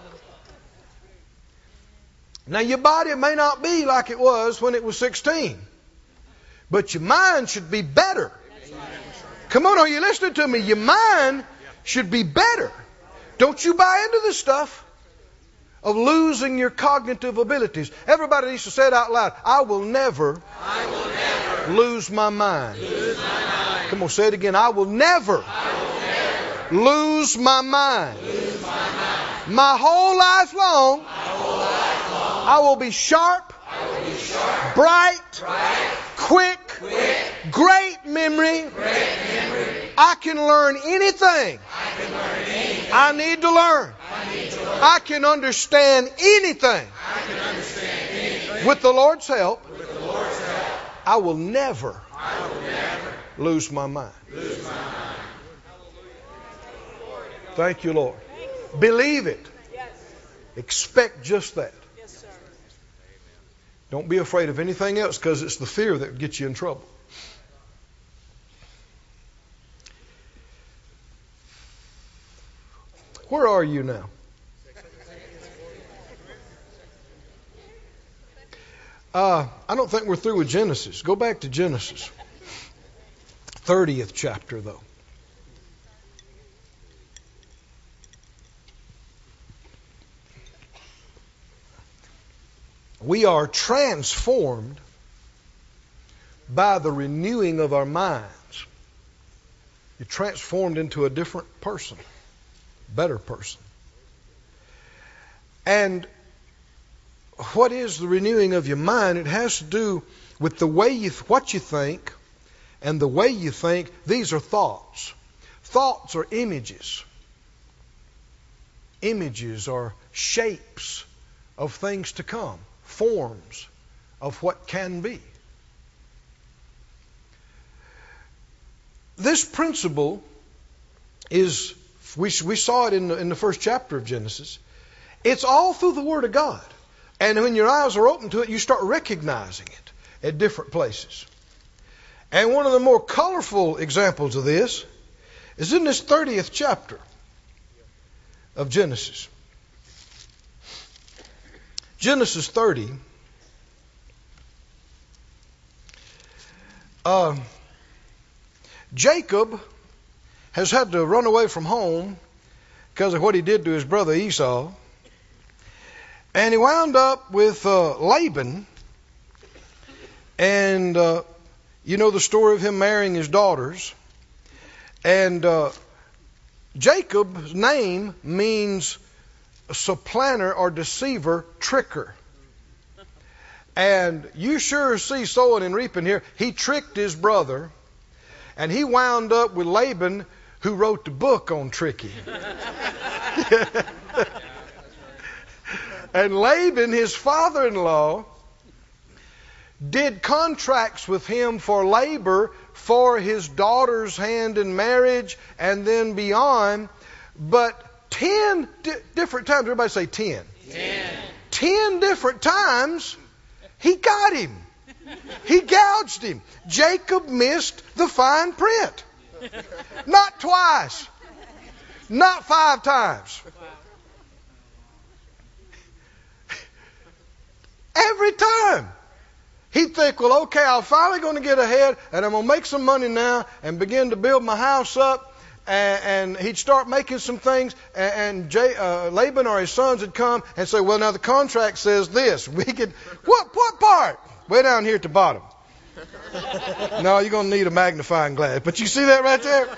A: Now, your body may not be like it was when it was 16, but your mind should be better. Come on, are you listening to me? Your mind should be better. Don't you buy into this stuff of losing your cognitive abilities. Everybody needs to say it out loud. I will never lose my mind. Come on, say it again. I will never lose my mind. My whole life long, I will be sharp, bright, quick, great memory. I can learn anything I need to learn. I can understand anything. With the Lord's help, I will never lose my mind. Thank you, Lord. Believe it. Expect just that.
B: Yes, sir.
A: Don't be afraid of anything else, because it's the fear that gets you in trouble. Where are you now? I don't think we're through with Genesis. Go back to Genesis. 30th chapter, though. We are transformed by the renewing of our minds. You're transformed into a different person, better person. And what is the renewing of your mind? It has to do with the way what you think, and the way you think. These are thoughts. Thoughts are images. Images are shapes of things to come, forms of what can be. This principle is, we saw it in the first chapter of Genesis. It's all through the Word of God. And when your eyes are open to it, you start recognizing it at different places. And one of the more colorful examples of this is in this 30th chapter of Genesis. Genesis 30. Jacob has had to run away from home because of what he did to his brother Esau. And he wound up with Laban. And you know the story of him marrying his daughters. And Jacob's name means supplanter or deceiver, tricker. And you sure see sowing and reaping here. He tricked his brother. And he wound up with Laban, who wrote the book on tricking. And Laban, his father-in-law, did contracts with him for labor for his daughter's hand in marriage and then beyond. But 10 different times, everybody say 10. 10 different times, he got him. He gouged him. Jacob missed the fine print. Not twice. Not 5 times. Every time. He'd think, well, okay, I'm finally going to get ahead and I'm going to make some money now and begin to build my house up. And he'd start making some things. And Laban or his sons would come and say, well, now the contract says this. We could, what part? Way down here at the bottom. No, you're going to need a magnifying glass. But you see that right there?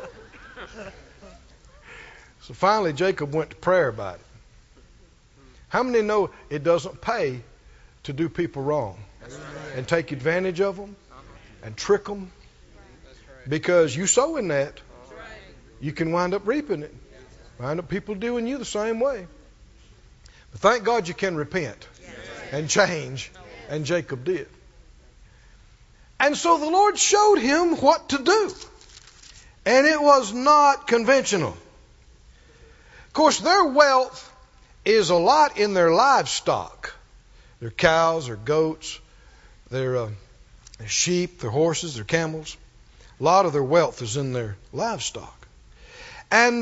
A: So finally, Jacob went to prayer about it. How many know it doesn't pay to do people wrong and take advantage of them and trick them? Because you sow in that, you can wind up reaping it. Wind up people doing you the same way. But thank God you can repent and change. And Jacob did. And so the Lord showed him what to do. And it was not conventional. Of course, their wealth is a lot in their livestock. Their cows, their goats, their sheep, their horses, their camels. A lot of their wealth is in their livestock. And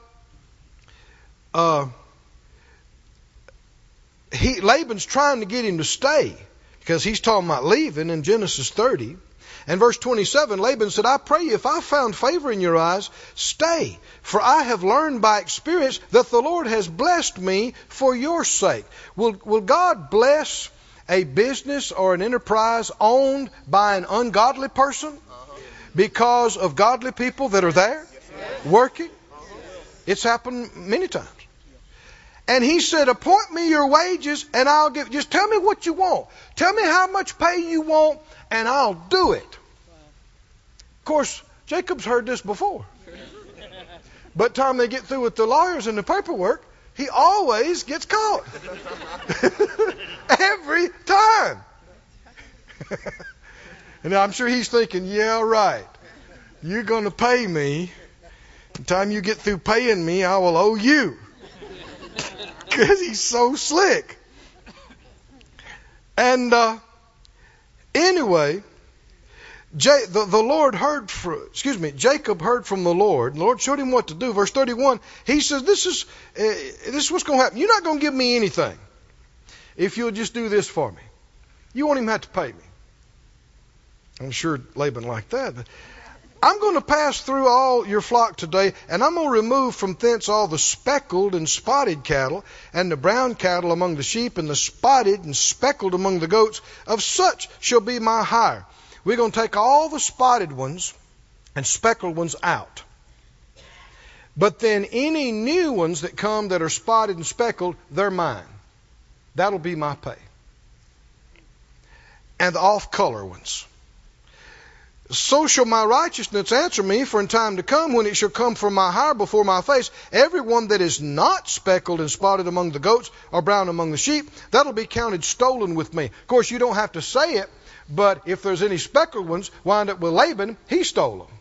A: Laban's trying to get him to stay because he's talking about leaving in Genesis 30. And verse 27, Laban said, I pray you, if I found favor in your eyes, stay. For I have learned by experience that the Lord has blessed me for your sake. Will God bless a business or an enterprise owned by an ungodly person because of godly people that are there working? It's happened many times. And he said, appoint me your wages and I'll give, just tell me what you want. Tell me how much pay you want and I'll do it. Of course, Jacob's heard this before. But time they get through with the lawyers and the paperwork, he always gets caught. Every time. And I'm sure he's thinking, yeah, right. You're going to pay me. The time you get through paying me, I will owe you. Because he's so slick. And anyway, Jacob heard from the Lord. The Lord showed him what to do. Verse 31, he says, this is what's going to happen. You're not going to give me anything if you'll just do this for me. You won't even have to pay me. I'm sure Laban liked that. But I'm going to pass through all your flock today, and I'm going to remove from thence all the speckled and spotted cattle, and the brown cattle among the sheep, and the spotted and speckled among the goats. Of such shall be my hire. We're going to take all the spotted ones and speckled ones out. But then any new ones that come that are spotted and speckled, they're mine. That'll be my pay. And the off-color ones. So shall my righteousness answer me for in time to come, when it shall come from my hire before my face. Everyone that is not speckled and spotted among the goats or brown among the sheep, that'll be counted stolen with me. Of course, you don't have to say it, but if there's any speckled ones wind up with Laban, he stole them.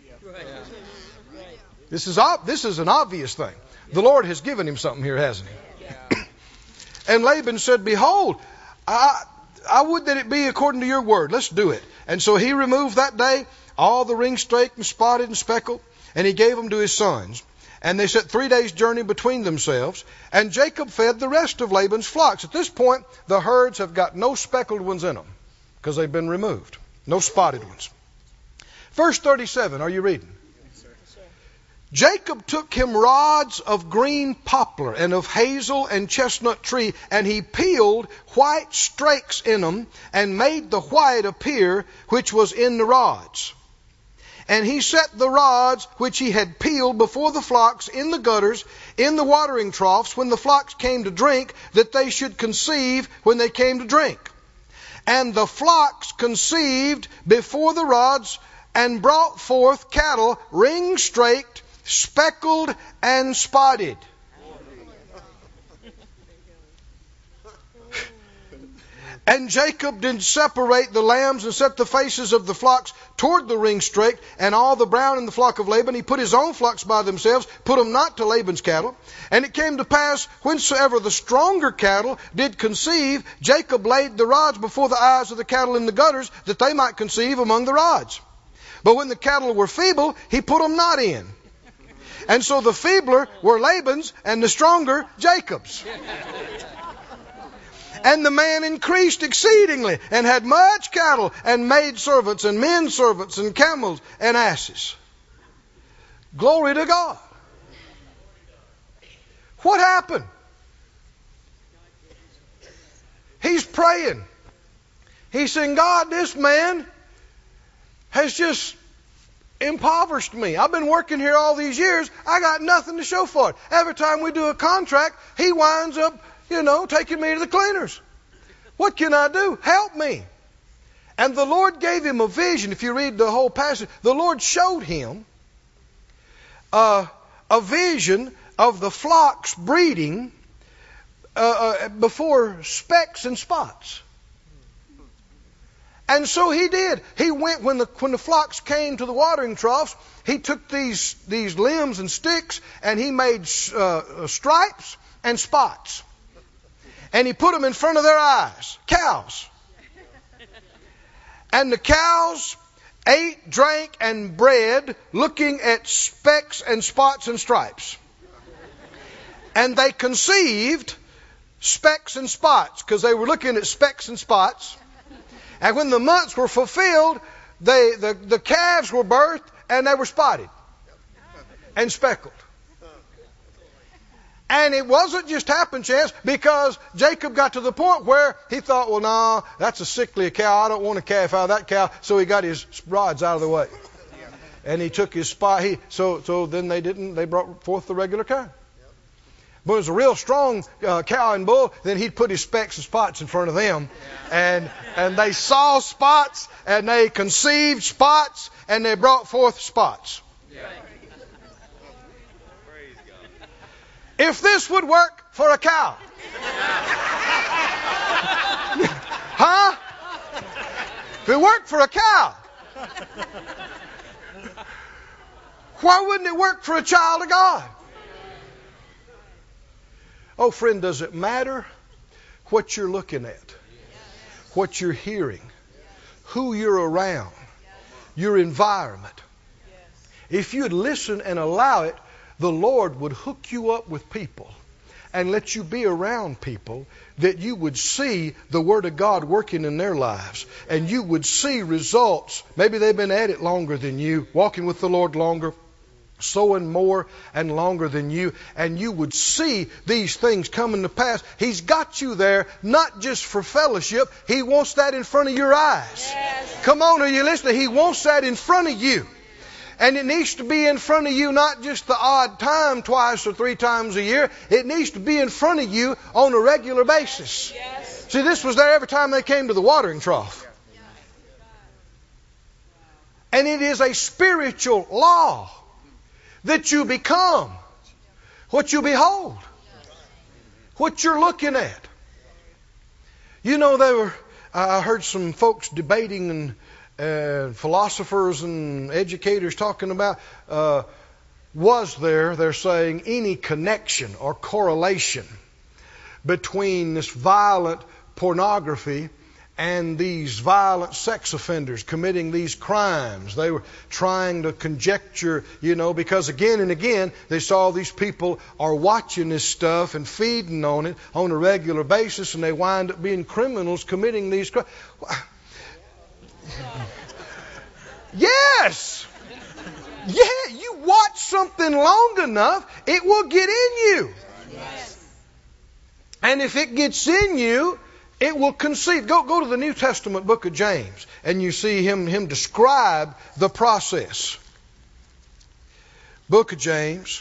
A: This is an obvious thing. The Lord has given him something here, hasn't he? And Laban said, behold, I would that it be according to your word. Let's do it. And so he removed that day all the ring straked and spotted and speckled, and he gave them to his sons. And they set 3 days' journey between themselves. And Jacob fed the rest of Laban's flocks. At this point, the herds have got no speckled ones in them because they've been removed. No spotted ones. Verse 37, are you reading? Jacob took him rods of green poplar and of hazel and chestnut tree, and he peeled white strakes in them, and made the white appear which was in the rods. And he set the rods which he had peeled before the flocks in the gutters, in the watering troughs, when the flocks came to drink, that they should conceive when they came to drink. And the flocks conceived before the rods, and brought forth cattle ring-straked, speckled and spotted. And Jacob did separate the lambs and set the faces of the flocks toward the ring-straked, and all the brown in the flock of Laban. He put his own flocks by themselves, put them not to Laban's cattle. And it came to pass, whensoever the stronger cattle did conceive, Jacob laid the rods before the eyes of the cattle in the gutters, that they might conceive among the rods. But when the cattle were feeble, he put them not in. And so the feebler were Laban's, and the stronger Jacob's. And the man increased exceedingly, and had much cattle, and maid servants, and men servants, and camels, and asses. Glory to God. What happened? He's praying. He's saying, God, this man has just impoverished me. I've been working here all these years. I got nothing to show for it. Every time we do a contract, he winds up, taking me to the cleaners. What can I do? Help me. And the Lord gave him a vision. If you read the whole passage, the Lord showed him a vision of the flocks breeding before specks and spots. And so he did. He went when the flocks came to the watering troughs. He took these limbs and sticks, and he made stripes and spots, and he put them in front of their eyes. Cows. And the cows ate, drank, and bred, looking at specks and spots and stripes. And they conceived specks and spots because they were looking at specks and spots. And when the months were fulfilled, the calves were birthed, and they were spotted and speckled. And it wasn't just happen chance, because Jacob got to the point where he thought, well, no, that's a sickly cow. I don't want a calf out of that cow. So he got his rods out of the way. And he took his spot. So then they brought forth the regular cow. But it was a real strong cow and bull, then he'd put his specks and spots in front of them. And they saw spots, and they conceived spots, and they brought forth spots. If this would work for a cow. Huh? If it worked for a cow, why wouldn't it work for a child of God? Oh, friend, does it matter what you're looking at, what you're hearing, who you're around, your environment? If you'd listen and allow it, the Lord would hook you up with people and let you be around people that you would see the Word of God working in their lives, and you would see results. Maybe they've been at it longer than you, walking with the Lord longer, sowing more and longer than you, and you would see these things coming to pass. He's got you there not just for fellowship. He wants that in front of your eyes. Yes. Come on, are you listening? He wants that in front of you. And it needs to be in front of you not just the odd time, twice or three times a year. It needs to be in front of you on a regular basis.
B: Yes.
A: See, this was there every time they came to the watering trough. And it is a spiritual law that you become what you behold, what you're looking at. You know, I heard some folks debating and philosophers and educators talking about, they're saying, any connection or correlation between this violent pornography and these violent sex offenders committing these crimes. They were trying to conjecture, because again and again they saw these people are watching this stuff and feeding on it on a regular basis, and they wind up being criminals committing these crimes. Yes! Yeah, you watch something long enough, it will get in you.
B: Yes.
A: And if it gets in you, it will conceive. Go to the New Testament book of James, and you see him describe the process. Book of James.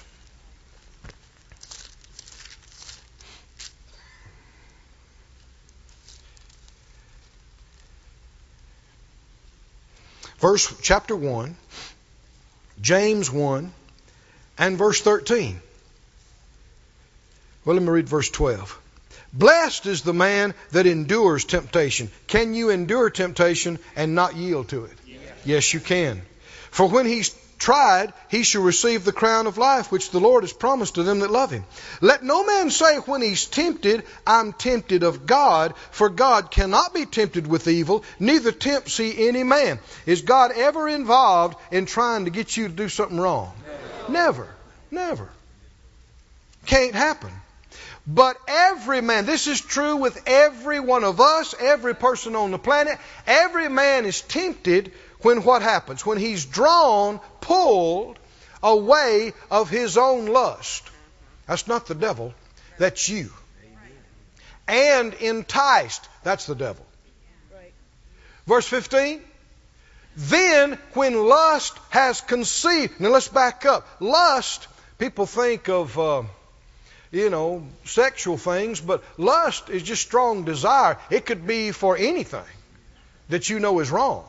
A: Chapter 1, James 1, and verse 13. Well, let me read verse 12. Blessed is the man that endures temptation. Can you endure temptation and not yield to it? Yes, you can. For when he's tried, he shall receive the crown of life, which the Lord has promised to them that love him. Let no man say when he's tempted, I'm tempted of God, for God cannot be tempted with evil, neither tempts he any man. Is God ever involved in trying to get you to do something wrong? Never. Never. Can't happen. But every man, this is true with every one of us, every person on the planet, every man is tempted when what happens? When he's drawn, pulled away of his own lust. That's not the devil, that's you. And enticed, that's the devil. Verse 15. Then when lust has conceived. Now let's back up. Lust, people think of sexual things, but lust is just strong desire. It could be for anything that you know is wrong.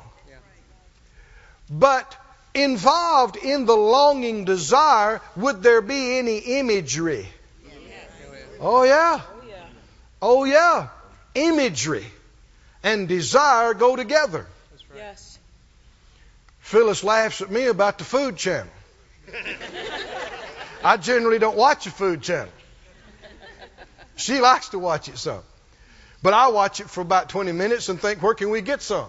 A: But involved in the longing desire, would there be any imagery? Oh yeah. Oh yeah. Imagery and desire go together.
B: Yes.
A: Phyllis laughs at me about the Food Channel. I generally don't watch the Food Channel. She likes to watch it some. But I watch it for about 20 minutes and think, where can we get some?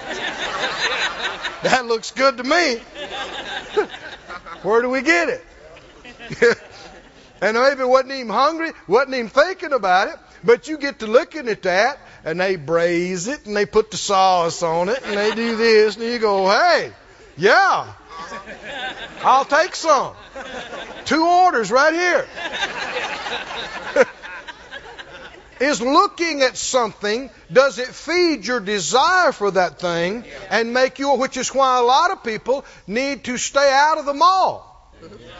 A: That looks good to me. Where do we get it? And maybe wasn't even hungry, wasn't even thinking about it, but you get to looking at that, and they braise it, and they put the sauce on it, and they do this, and you go, hey, yeah, I'll take some. 2 orders right here. Is looking at something, does it feed your desire for that thing and make you, which is why a lot of people need to stay out of the mall.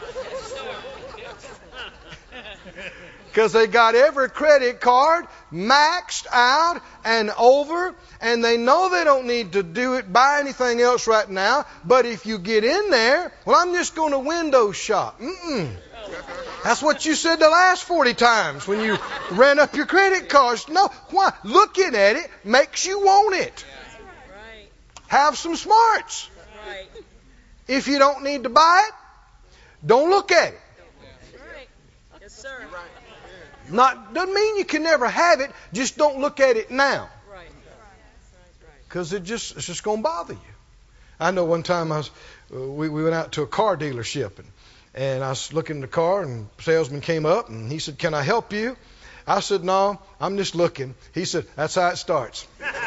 A: Because they got every credit card maxed out and over, and they know they don't need to buy anything else right now, but if you get in there, well, I'm just going to window shop. That's what you said the last 40 times when you ran up your credit cards. No, why? Looking at it makes you want it.
B: Right.
A: Have some smarts.
B: Right.
A: If you don't need to buy it, don't look at it.
B: Right. Yes, sir.
A: Doesn't mean you can never have it. Just don't look at it now,
B: Right.
A: because it's just going to bother you. I know one time we went out to a car dealership, and I was looking in the car, and the salesman came up, and he said, "Can I help you?" I said, "No, I'm just looking." He said, "That's how it starts."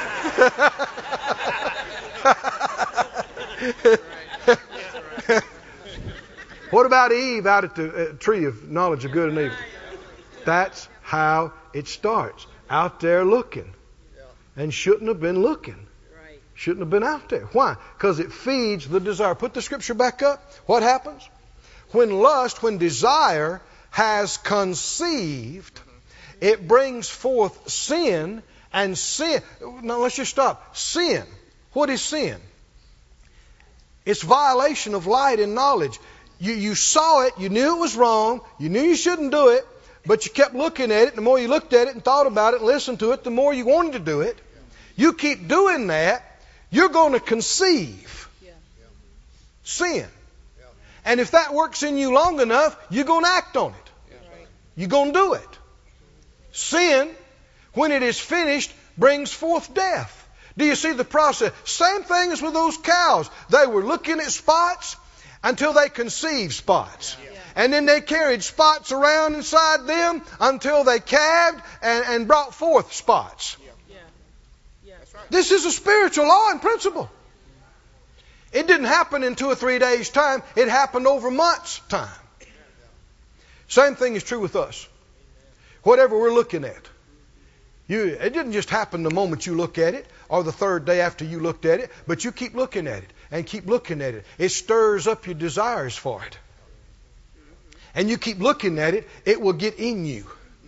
A: What about Eve out at the tree of knowledge of good and evil? That's how it starts. Out there looking. And shouldn't have been looking. Shouldn't have been out there. Why? Because it feeds the desire. Put the scripture back up. What happens? When desire has conceived, it brings forth sin, and sin. Now let's just stop. Sin. What is sin? It's violation of light and knowledge. You saw it, you knew it was wrong, you knew you shouldn't do it, but you kept looking at it. The more you looked at it and thought about it and listened to it, the more you wanted to do it. You keep doing that, you're going to conceive sin. And if that works in you long enough, you're going to act on it. You're going to do it. Sin, when it is finished, brings forth death. Do you see the process? Same thing as with those cows. They were looking at spots until they conceived spots. And then they carried spots around inside them until they calved and brought forth spots. This is a spiritual law and principle. It didn't happen in 2 or 3 days' time. It happened over months' time. Same thing is true with us. Whatever we're looking at. It didn't just happen the moment you look at it or the third day after you looked at it, but you keep looking at it and keep looking at it. It stirs up your desires for it. And you keep looking at it, it will get in you.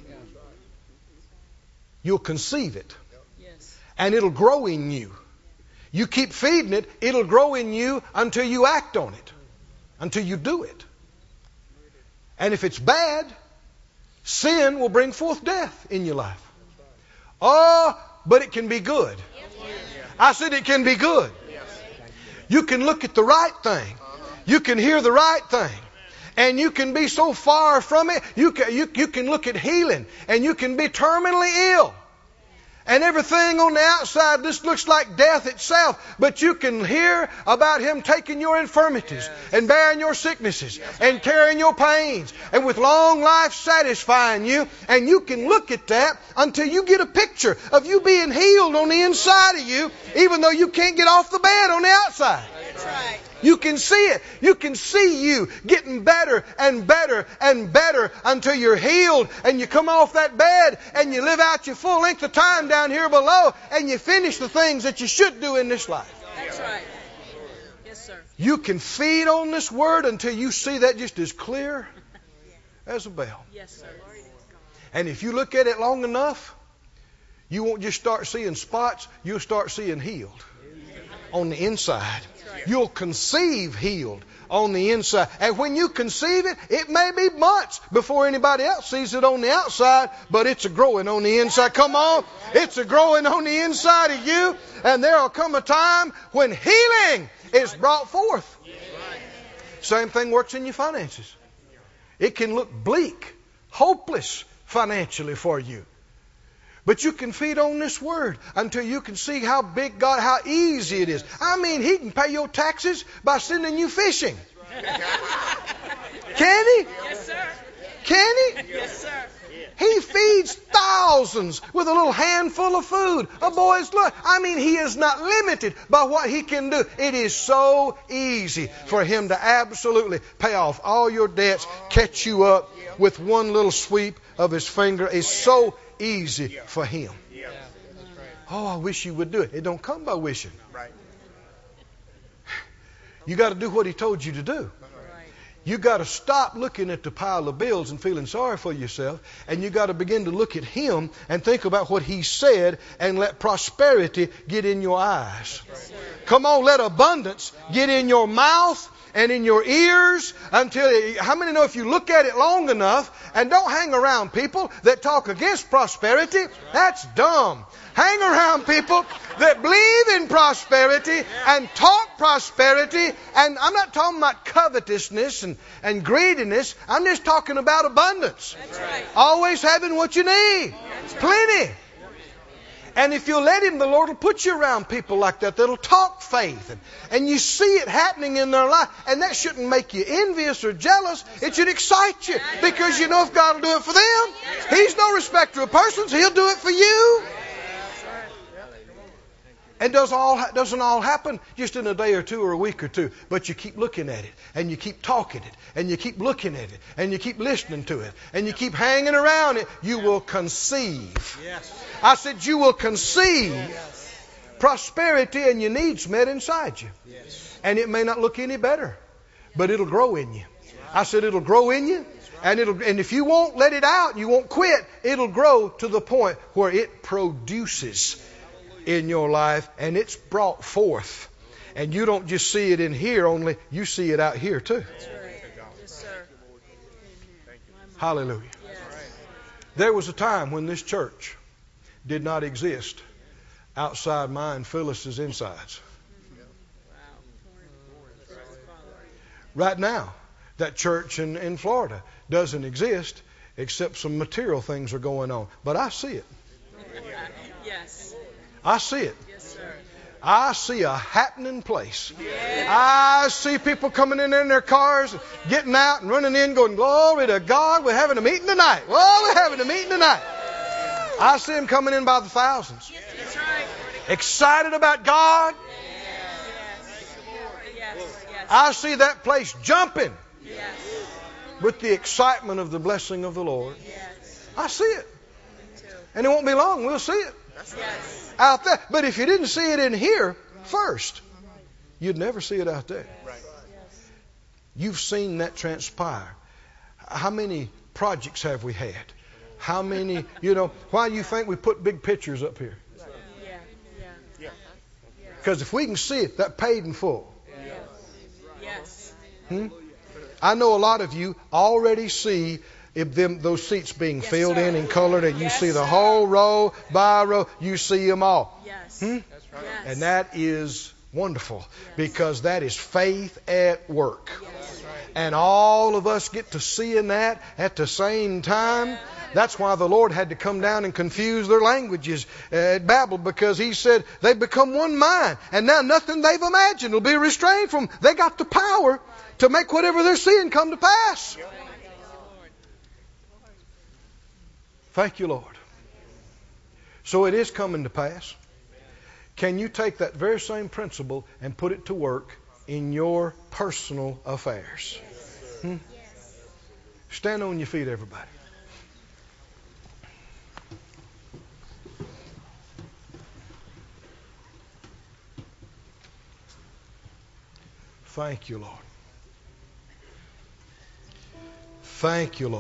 A: You'll conceive it. And it'll grow in you. You keep feeding it, it'll grow in you until you act on it. Until you do it. And if it's bad, sin will bring forth death in your life. Oh, but it can be good. I said it can be good. You can look at the right thing. You can hear the right thing. And you can be so far from it, you can look at healing. And you can be terminally ill. And everything on the outside just looks like death itself. But you can hear about Him taking your infirmities and bearing your sicknesses and carrying your pains and with long life satisfying you. And you can look at that until you get a picture of you being healed on the inside of you, even though you can't get off the bed on the outside.
B: That's right.
A: You can see it. You can see you getting better and better and better until you're healed and you come off that bed and you live out your full length of time down here below and you finish the things that you should do in this life.
B: That's right. Yes, sir.
A: You can feed on this word until you see that just as clear as a bell.
B: Yes, sir.
A: And if you look at it long enough, you won't just start seeing spots, you'll start seeing healed on the inside. You'll conceive healed on the inside. And when you conceive it, it may be months before anybody else sees it on the outside, but it's a growing on the inside. Come on. It's a growing on the inside of you. And there will come a time when healing is brought forth. Same thing works in your finances. It can look bleak, hopeless financially for you. But you can feed on this word until you can see how big God, how easy it is. I mean, He can pay your taxes by sending you fishing. Can He?
B: Yes, sir.
A: Can He?
B: Yes, sir.
A: He feeds thousands with a little handful of food, a boy's lunch. I mean, He is not limited by what He can do. It is so easy for Him to absolutely pay off all your debts, catch you up with one little sweep of His finger. It's so easy for Him. Oh, I wish you would do it. It don't come by wishing. You got to do what He told you to do. You got to stop looking at the pile of bills and feeling sorry for yourself, and you got to begin to look at Him and think about what He said and let prosperity get in your eyes. Come on, let abundance get in your mouth and in your ears until, how many know if you look at it long enough and don't hang around people that talk against prosperity, that's dumb. Hang around people that believe in prosperity and talk prosperity. And I'm not talking about covetousness and greediness. I'm just talking about abundance.
B: That's right.
A: Always having what you need. Plenty. And if you'll let Him, the Lord will put you around people like that that'll talk faith. And you see it happening in their life. And that shouldn't make you envious or jealous. It should excite you. Because you know if God will do it for them, He's no respecter of persons. He'll do it for you. And doesn't all happen just in a day or two or a week or two. But you keep looking at it. And you keep talking it. And you keep looking at it. And you keep listening to it. And you keep hanging around it. You will conceive. I said you will conceive prosperity and your needs met inside you. And it may not look any better, but it'll grow in you. I said it'll grow in you. And if you won't let it out, you won't quit, it'll grow to the point where it produces in your life, and it's brought forth. And you don't just see it in here only, you see it out here too.
B: That's right. Yes, sir.
A: Hallelujah.
B: Yes.
A: There was a time when this church did not exist outside mine and Phyllis's insides. Right now, that church in Florida doesn't exist except some material things are going on. But I see it.
B: Yes.
A: I see it.
B: Yes, sir.
A: I see a happening place. I see people coming in their cars, getting out and running in, going, glory to God, we're having a meeting tonight. Well, we're having a meeting tonight. I see them coming in by the thousands.
B: That's right.
A: Excited about God.
B: Yes.
A: I see that place jumping
B: Yes.
A: with the excitement of the blessing of the Lord.
B: Yes.
A: I see it.
B: Me too.
A: And it won't be long, we'll see it
B: Yes.
A: out there. But if you didn't see it in here first, you'd never see it out there. You've seen that transpire. How many projects have we had? How many, why do you think we put big pictures up here?
B: Yeah.
A: Because if we can see it, that paid in full.
B: Yes.
A: I know a lot of you already see those seats being filled in and colored, and you see the whole row by row. You see them all.
B: Yes.
A: Yes. And that is wonderful because that is faith at work. And all of us get to see in that at the same time. That's why the Lord had to come down and confuse their languages at Babel, because He said they've become one mind. And now nothing they've imagined will be restrained from. They got the power to make whatever they're seeing come to pass. Thank you, Lord. So it is coming to pass. Can you take that very same principle and put it to work in your personal affairs? Stand on your feet, everybody. Thank you, Lord. Thank you, Lord.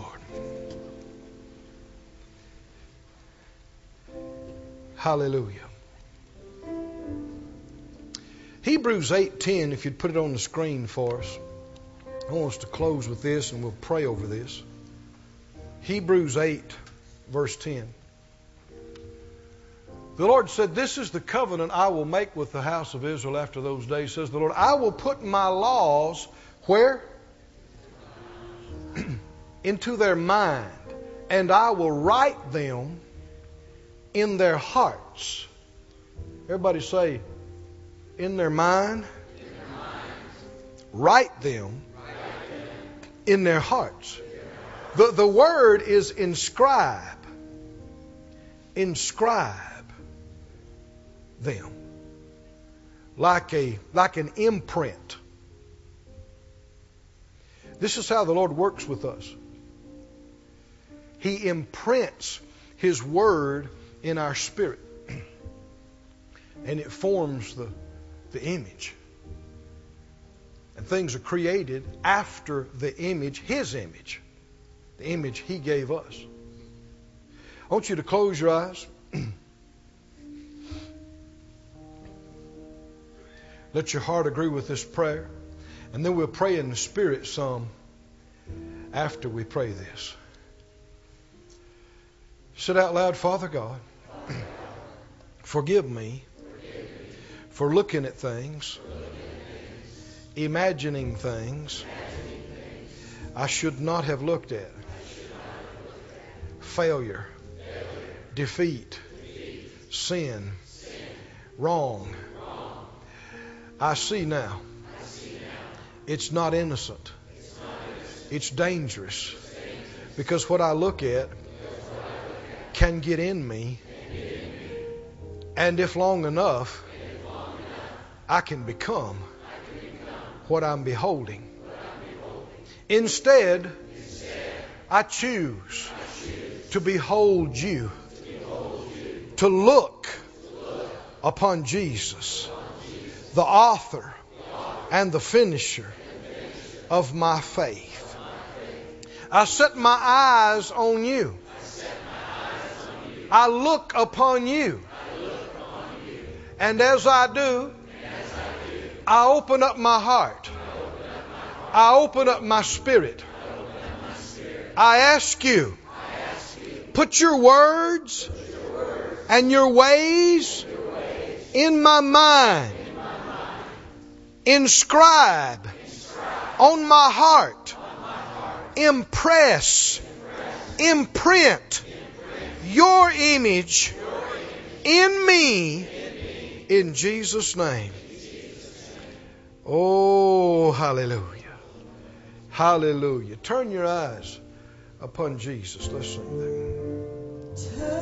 A: Hallelujah. Hebrews 8:10, if you'd put it on the screen for us. I want us to close with this and we'll pray over this. Hebrews 8, verse 10. The Lord said, "This is the covenant I will make with the house of Israel after those days, says the Lord. I will put my laws," where? "Into their mind, and I will write them in their hearts." Everybody say, in their mind. Write them in their hearts. The word is inscribe. Inscribe them. Like an imprint. This is how the Lord works with us. He imprints His word in our spirit. And it forms the image. And things are created after the image, His image. The image He gave us. I want you to close your eyes. Let your heart agree with this prayer. And then we'll pray in the Spirit some after we pray this. Say out loud, Father God, forgive me for looking at things, imagining things I should not have looked at. Failure, defeat, sin, wrong. I see now. It's not innocent. It's dangerous. Because what I look at can get in me. And if long enough, I can become what I'm beholding. Instead, I choose to behold You, to look upon Jesus, the author and the finisher of my faith. I set my eyes on you. I look upon you. And as I do, I open up my heart. I open up my spirit. I ask you, put your words and your ways in my mind. Inscribe on my heart. Impress. Imprint your image in me in Jesus' name. Oh, hallelujah. Hallelujah. Turn your eyes upon Jesus. Let's sing that.